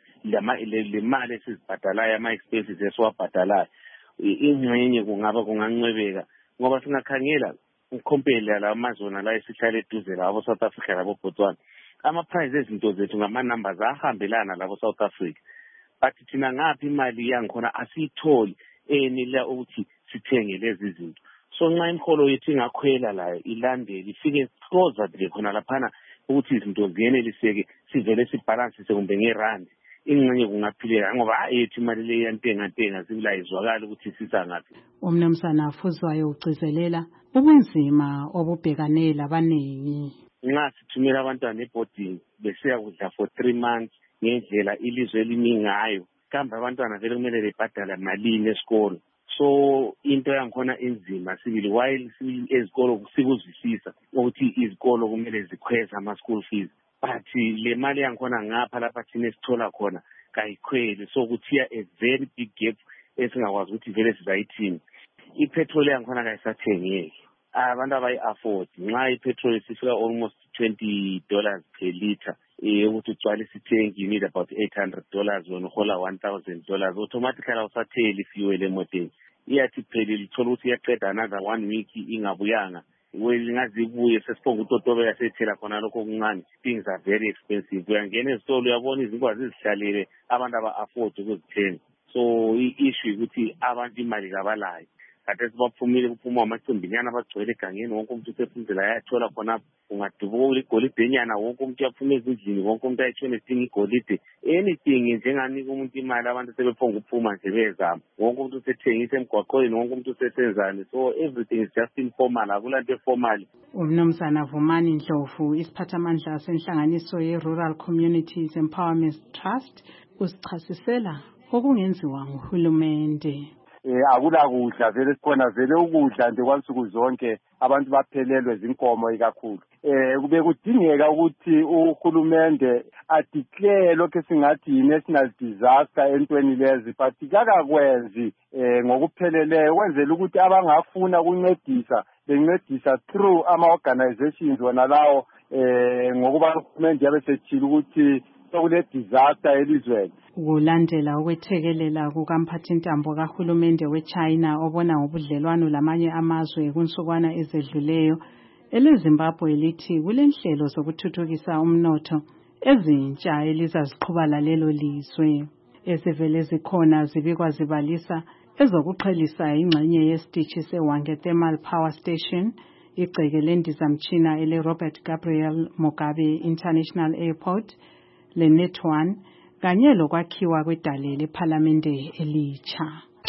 le mali esizibhadalayo ama-expenses esiwabhadalayo ingxenye kungancwebeka ngoba singakhangela ukhompela la amazona la esihlala eduze labo South Africa labo Botswana ama-price ezinto zethu ngama-numbers ahambelana labo South Africa but thina ngaphi imali yangikhona asiyitholi enela ukuthi sithenge lezi zinto. So nxa imholo yethu ingakhwela layo ilandele ifike closer nje khona laphana ukuthi izinto ziyeneliseke sivele sibhalansise kumbe ngerand ingxenye kungaphileka ngoba yethu imali le yantenga zibula izwakala ukuthi sisa ngaphi. Umnumzana Fuzwayo ugcizelela ubunzima obubhekane labanengi. Nxa sithumela abantwana eboarding besiya kudla for 3 months ngendlela ilizwe eliningayo kambe abantwana vele kumele bebhadala malini esikolo. So into yangikhona enzima sibili while ezikolo sikuzwisisa ukuthi izikolo kumele zikhweza ama-school fees but le mali yangikhona ngapha lapha thina esithola khona kayikhweli so kuthiya a very big gap esingakwazi ukuthi vele sizayithini. Ipetrol yangikhona kayisathengeki abantu abayi-afford nxa ipetrol sifika almost $20 per liter ukuthi ugcwalise ithengi you need about $800 wena uhola $1,000 automatically awusatheli fuel emoteni iyathi phelile ithola ukuthi iyaqeda another 1 week ingabuyanga ingazibuye sesiphonga utotobeka sethela khona lokho okuncane. Things are very expensive. Uyangena ezitolo uyabona izinto azizihlalele abantu aba-afford ukuzithenga. So i-issue ukuthi abantu imali kabalayo kade sibaphumile kuphuma amacimbinyana abagcwele egangeni wonke umuntu usephindela ayathola khona ungadubuka igolide enyana wonke umuntu uyaphuma ezindlini wonke umuntu ayitshona edinga igolide anything njenganika umuntu imali abantu sebephonga ukuphuma nje bezama wonke umuntu usethengisa emgwaqweni wonke umuntu usesenzani so everything is just informal akulanto eformal. Umnumzana Vumani Ndlovu isiphathamandla senhlanganiso ye-Rural Communities Empowerment Trust usichasisela okungenziwa nguhulumende. Akula kudla vele sikhona vele ukudla nje kwansuku zonke abantu baphelelwe zinkomo ikakhulu. Kube kudingeka ukuthi uhulumende adeclare lokho esingathi yi-national disaster entweni lezi but kakakwenzi ngokupheleleyo kwenzela ukuthi abangafuna ukuncedisa bencedisa through ama-organizations wona lawo ngokuba uhulumende yabe sethile ukuthi sokule disaster elizweni. Kulandela ukwethekelela kukamphathintambo kahulumende weChina obona ngobudlelwano lamanye amazwe kunsukwana ezedluleyo eleZimbabwe lithi kulenhlelo zokuthuthukisa umnotho ezintsha elizaziqhuba lalelo lizwe ezivele zikhona zibikwa zibalisa ezokuqhelisa ingxenye yesitishi seWange Thermal Power Station igceke lendizamtshina ele-Robert Gabriel Mugabe International Airport le-Net1 kanye lokwakhiwa kwedale lephalamende elitsha.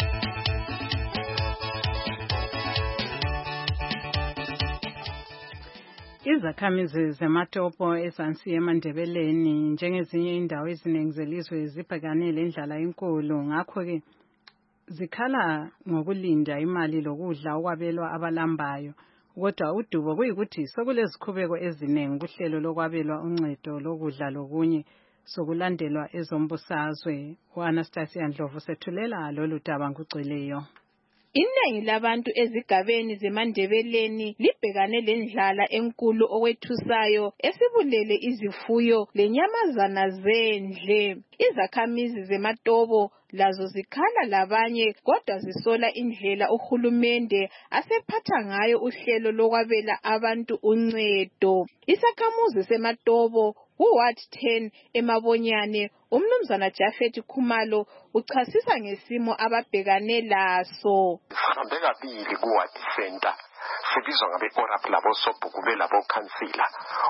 Izakhamizi zeMatopo ezansi eMandebeleni njengezinye indawo eziningi zelizwe zibhekane lendlala enkulu ngakho-ke zikhala ngokulinda imali lokudla okwabelwa abalambayo. Kodwa udubo kuyikuthi sokulezikhubeko eziningi kuhlelo lokwabelwa uncedo lokudla lokunye sokulandelwa ezombusazwe. U-Anastasia Ndlovu sethulela lolu daba ngugcweleyo. Iningi labantu ezigabeni zeMandebeleni libhekane lendlala enkulu okwethusayo esibulele izifuyo lenyamazana zendle. Izakhamizi zeMatopo lazo zikhala labanye kodwa zisola indlela uhulumende asephatha ngayo uhlelo lokwabela abantu uncedo. Isakhamuzi seMatopo uWard 10 eMabonyane umnumzana Jafet Khumalo uchasisa ngesimo ababhekane laso. Sihambe kabili kuWard Center sebizwa ngabe-ORAP labo sobhuku belabo khansila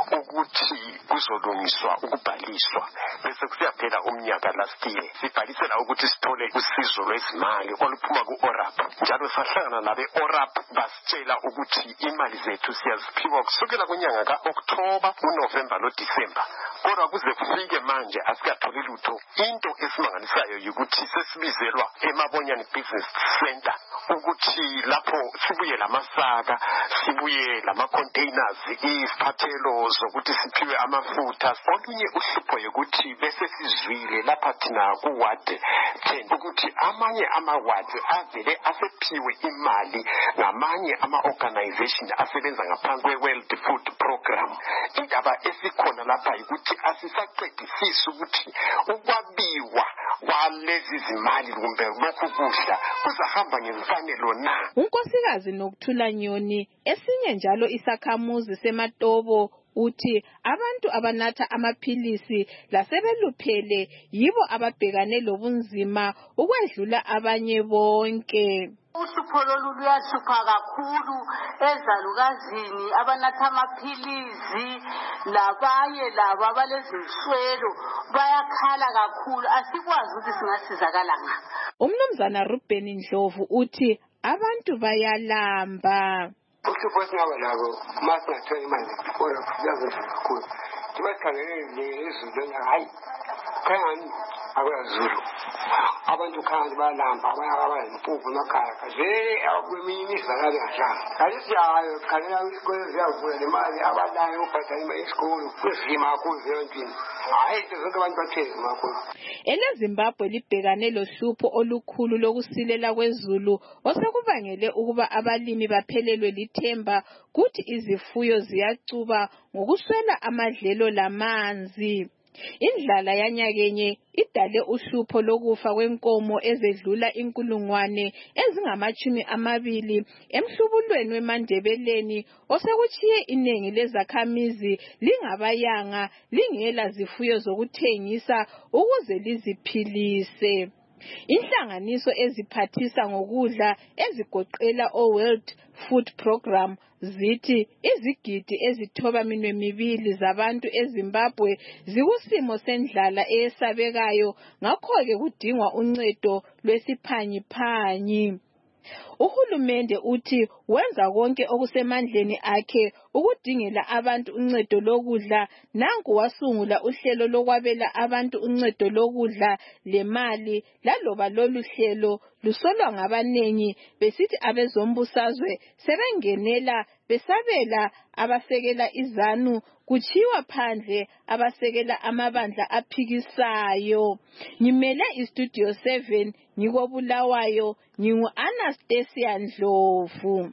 ukuthi kuzolungiswa ukubhaliswa bese kusiyaphela umnyaka last year sibhalisela ukuthi sithole usizo lwezimali oluphuma ku-ORAP njalo sahlangana nabe-ORAP basitshela ukuthi imali zethu siyaziphiwa kusukela kunyanga ka-Oktoba, uNovemba noDisemba kodwa kuze kufike manje asikatholi lutho. Into esimangalisayo yikuthi sesibizelwa eMabonyane Business Center ukuthi lapho sibuye lamasaka sibuye lama-containers iziphathelo zokuthi siphiwe amafutha. Olunye uhlupho yokuthi bese sizwile lapha thina kuward 10 ukuthi amanye amawadi avele asephiwe imali ngamanye ama-organization asebenza ngaphansi kwe-World Food Program. Indaba esikhona lapha yikuthi asisaqedisisi ukuthi ukwabiwa kwalezi zimali kumbe lokhu kudla kuzahamba ngemfanelo na. uNkosikazi Nokuthula Nyoni esinye njalo isakhamuzi seMatobo uthi abantu abanatha amaphilisi lasebeluphele yibo ababhekane lobunzima ukwedlula abanye bonke. Uhlupho lolu luyahlupha kakhulu ezalukazini abanatha amaphilisi labanye labo abalezinswelo bayakhala kakhulu asikwazi ukuthi singasizakala ngaphi. Umnumzana Ruben Ndlovu uthi abantu bayalamba. Uhlupho esingaba labo masingathola imali kuyazenza kakhulu sibakhangele nezulu hayi khangani akuyazulu abantu khangani balamba abayimpupu emakhaya kazele akweminye imizalwane ngahlanga kaliziyayo khalela isikole ziyavula nemali abalayo ubhadala isikole kuzima kakhulu eyontini hayi zonke abantu bathezi kakhulu. EleZimbabwe libhekane lohlupho olukhulu lokusilela kwezulu osekubangele ukuba abalimi baphelelwe lithemba kuthi izifuyo ziyacuba ngokuswela amadlelo lamanzi. Indlala yanyakenye idale uhlupho lokufa kwenkomo ezedlula 20,000 emhlubulweni weMandebeleni osekuchiye iningi lezakhamizi lingabayanga lingela zifuyo zokuthengisa ukuze liziphilise. Inhlanganiso eziphathisa ngokudla ezigoqela o-World Food Program zithi izigidi ezithoba minwe mibili zabantu eZimbabwe zikusimo sendlala eyesabekayo ngakho-ke kudingwa uncedo lwesiphanyiphanyi. Uhulumende uthi wenza konke okusemandleni akhe ukudingela abantu uncedo lokudla nanku wasungula uhlelo lokwabela abantu uncedo lokudla lemali laloba lolu hlelo lusolwa ngabanengi besithi abezombusazwe sebengenela besabela abasekela iZANU kuchiwa phandle abasekela amabandla aphikisayo. Ngimele iStudio 7 ngikobulawayo ngingu-Anastasia Ndlovu.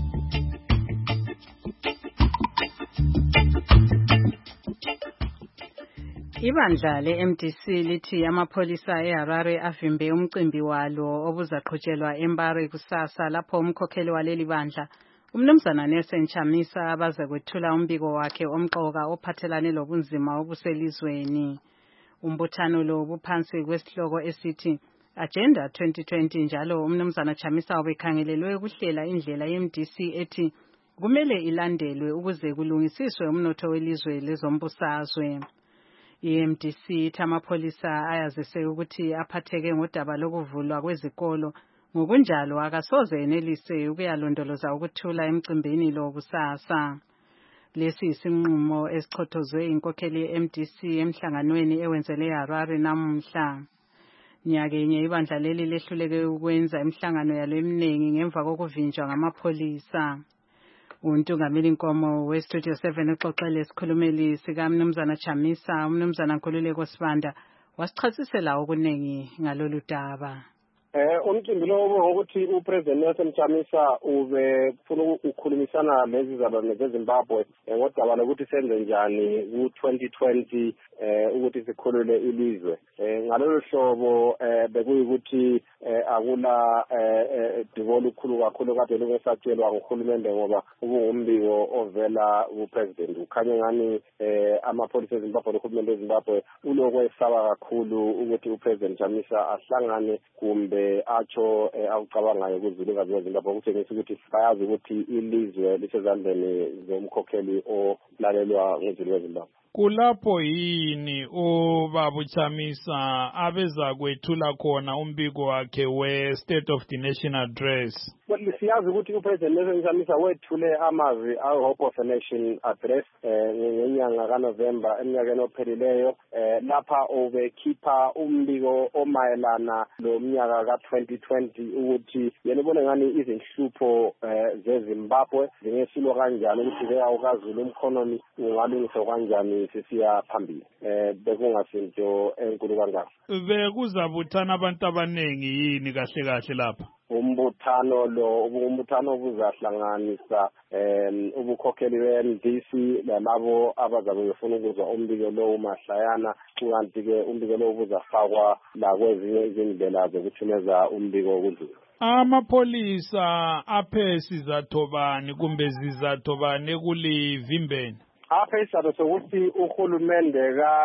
Ibandla le-MDC lithi amapholisa eHarare avimbe umcimbi walo obuzaqhutshelwa eMbare kusasa lapho umkhokheli waleli bandla umnumzana Nelson Chamisa baze kwethula umbiko wakhe omqoka ophathelane lobunzima obuselizweni. Umbuthano lo buphansi kwesihloko esithi Agenda 2020 njalo umnumzana Chamisa ubekhangelelwe ukuhlela indlela ye-MDC ethi kumele ilandelwe ukuze kulungisiswe umnotho welizwe lezombusazwe. I-MDC ithi amapholisa ayazise ukuthi aphatheke ngodaba lokuvulwa kwezikolo ngokunjalo akasoze enelise ukuyalondoloza ukuthula emcimbini lo kusasa. Lesi isinqumo esichothozwe inkokheli ye-MDC emhlanganweni ewenzele eHarare namuhla. Nyakenye ibandla leli lehluleke ukwenza imihlangano yalo eminingi ngemva kokuvinjwa ngamapholisa. Untungameli Nkomo weStudio 7 uxoxele isikhulumeli sikaMnumzana Chamisa umnumzana Nkululeko Sibanda wasichasisela okuningi ngalolu daba. Umcimbi lo ukuthi uPresident Nelson Chamisa ubefuna ukukhulumisana lezi zaba zeZimbabwe ngodaba lokuthi senze njani ku-2020 ukuthi sikhulule ilizwe ngalolu hlobo bekuyikuthi akula divolo khulu kakhulu kade lungesatshelwa nguhulumende ngoba ubungumbiko ovela kupresident ukhanye ngani amapholisa eZimbabwe nohulumende weZimbabwe ulokwesaba kakhulu ukuthi upresident Chamisa ahlangane kumbe atsho awucabangayo kuzulukazi weZimbabwe ukutshengisa ukuthi bayazi ukuthi ilizwe lisezandleni zomkhokheli olalelwa nguzulu weZimbabwe. Kulapho yini ubaba Chamisa abeza kwethula khona umbiko wakhe we-State of the Nation Address? Well, siyazi ukuthi uPresident Nelson Chamisa wethule amazwi Hope of a Nation Address ngenyanga kaNovember eminyakeni ophelileyo lapha obekhipha umbiko omayelana lomnyaka ka-2020 ukuthi yena ubone ngani izinhlupho zeZimbabwe zingesilwa kanjani ukuthi zeyawukazula umkhonomi ungalungiswa kanjani sisiya phambili bekungasinto enkulu kangako. Bekuzabuthana abantu abanengi yini kahle kahle lapha? Umbuthano obuzahlanganisa ubukhokheli be-MDC lalabo abazabe befuna ukuzwa umbiko lowo mahlayana kanti-ke umbiko lowo ubuzafakwa nakwezinye izindlela zokuthumeza umbiko okudlula. Amapholisa aphe sizatho bani kumbe zizatho bani ekulivimbeni? Apha isizathu sokuthi uhulumende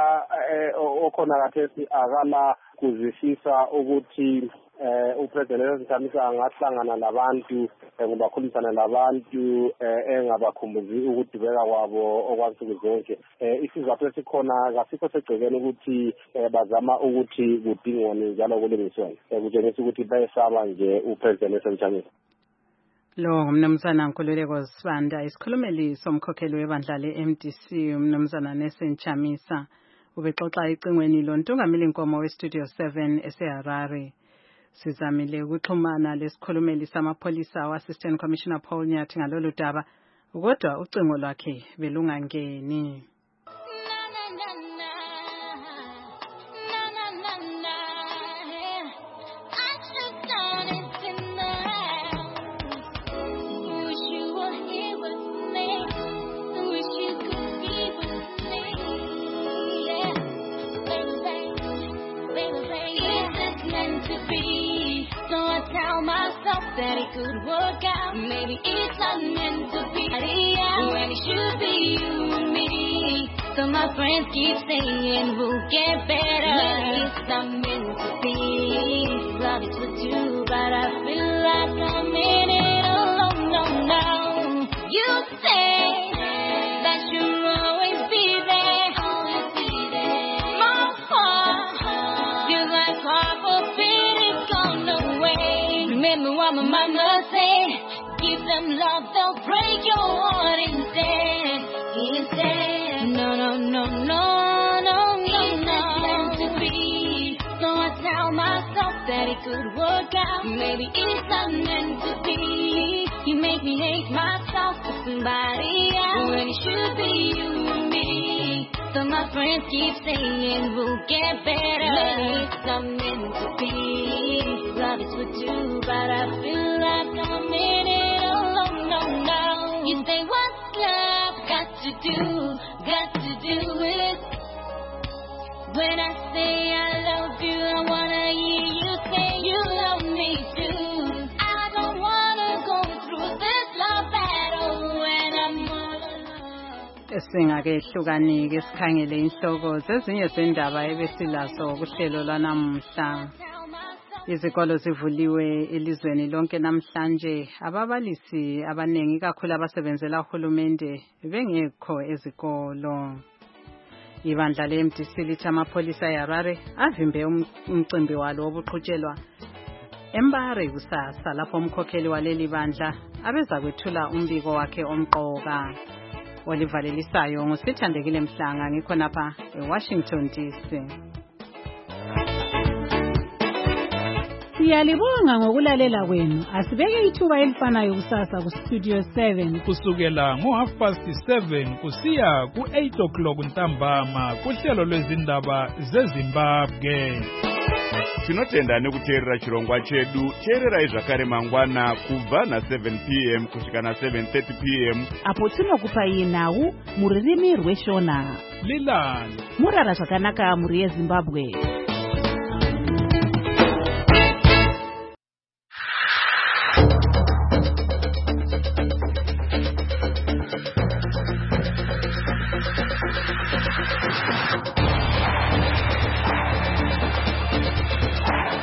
okhona khathesi akala kuzwisisa ukuthi uPresident Nelson Chamisa angahlangana labantu ngobakhulumisana labantu engabakhumbuzi ukudibeka kwabo okwansuku zonke. Isizathu esikhona kasikho segcekeni ukuthi bazama ukuthi kudingwane njalo kulungiswe kutshengisa ukuthi bayesaba nje uPresident Nelson Chamisa. Lo ngumnumzana Nkululeko Sibanda isikhulumeli somkhokheli webandla le-MDC umnumzana Nelson Chamisa ubexoxa icingweni lontungameli inkomo we-Studio 7 eseHarare. Sizamile ukuxhumana lesikhulumeli samapholisa wa-Assistant Commissioner Paul Nyathi ngalolu daba kodwa ucingo lwakhe belungangeni. That it could work out. Maybe it's not meant to be. When it should be you and me. So my friends keep saying we'll get better. Maybe it's not meant to be. Love is for two, but I feel like I'm in it alone. No. You say that you'll always be there. Always be there. My heart feels like half of it is gone away. Remember what my mama said, give them love, they'll break your heart instead. No. It's not meant to be. So I tell myself that it could work out. Maybe it's not meant to be. You make me hate myself for somebody else when it should be you and me. So my friends keep saying we'll get better. Maybe it's not meant to be. Love is for two, but I feel like I'm in it alone. No. You say what's love got to do with? When I say I love you, I wanna hear you say you love me too. I don't wanna go through this love battle when I'm all alone. Singake hlukanike sikhangele inhloko zezinye zendaba ebesilazo kuhlelo lanamuhla. Izikolo zivuliwe elizweni lonke namhlanje ababalisi abanengi kakhulu abasebenzela uhulumende bengekho ezikolo. Ibandla le-MDC lithi amapholisa eHarare avimbe umcimbi walo wobuqhutshelwa eMbare kusasa lapho umkhokheli waleli bandla abeza kwethula umbiko wakhe omqoka. Olivalelisayo nguSithandekile Mhlanga ngikhonapha eWashington DC. Siyalibonga ngokulalela kwenu. Asibeke ithuba elifanayo kusasa ku Studio 7 kusukela ngo7:30 kusiya ku8 o'clock ntambama kuhlelo lwezindaba zeZimbabwe. tinotenda nekuteerera chirongwa chedu. Teererai zvakare mangwana kubva na7 p.m. kusvika na7:30 p.m. apo tinokupai nhau muririmi rweshona. Lilani murara zvakanaka muri yeZimbabwe.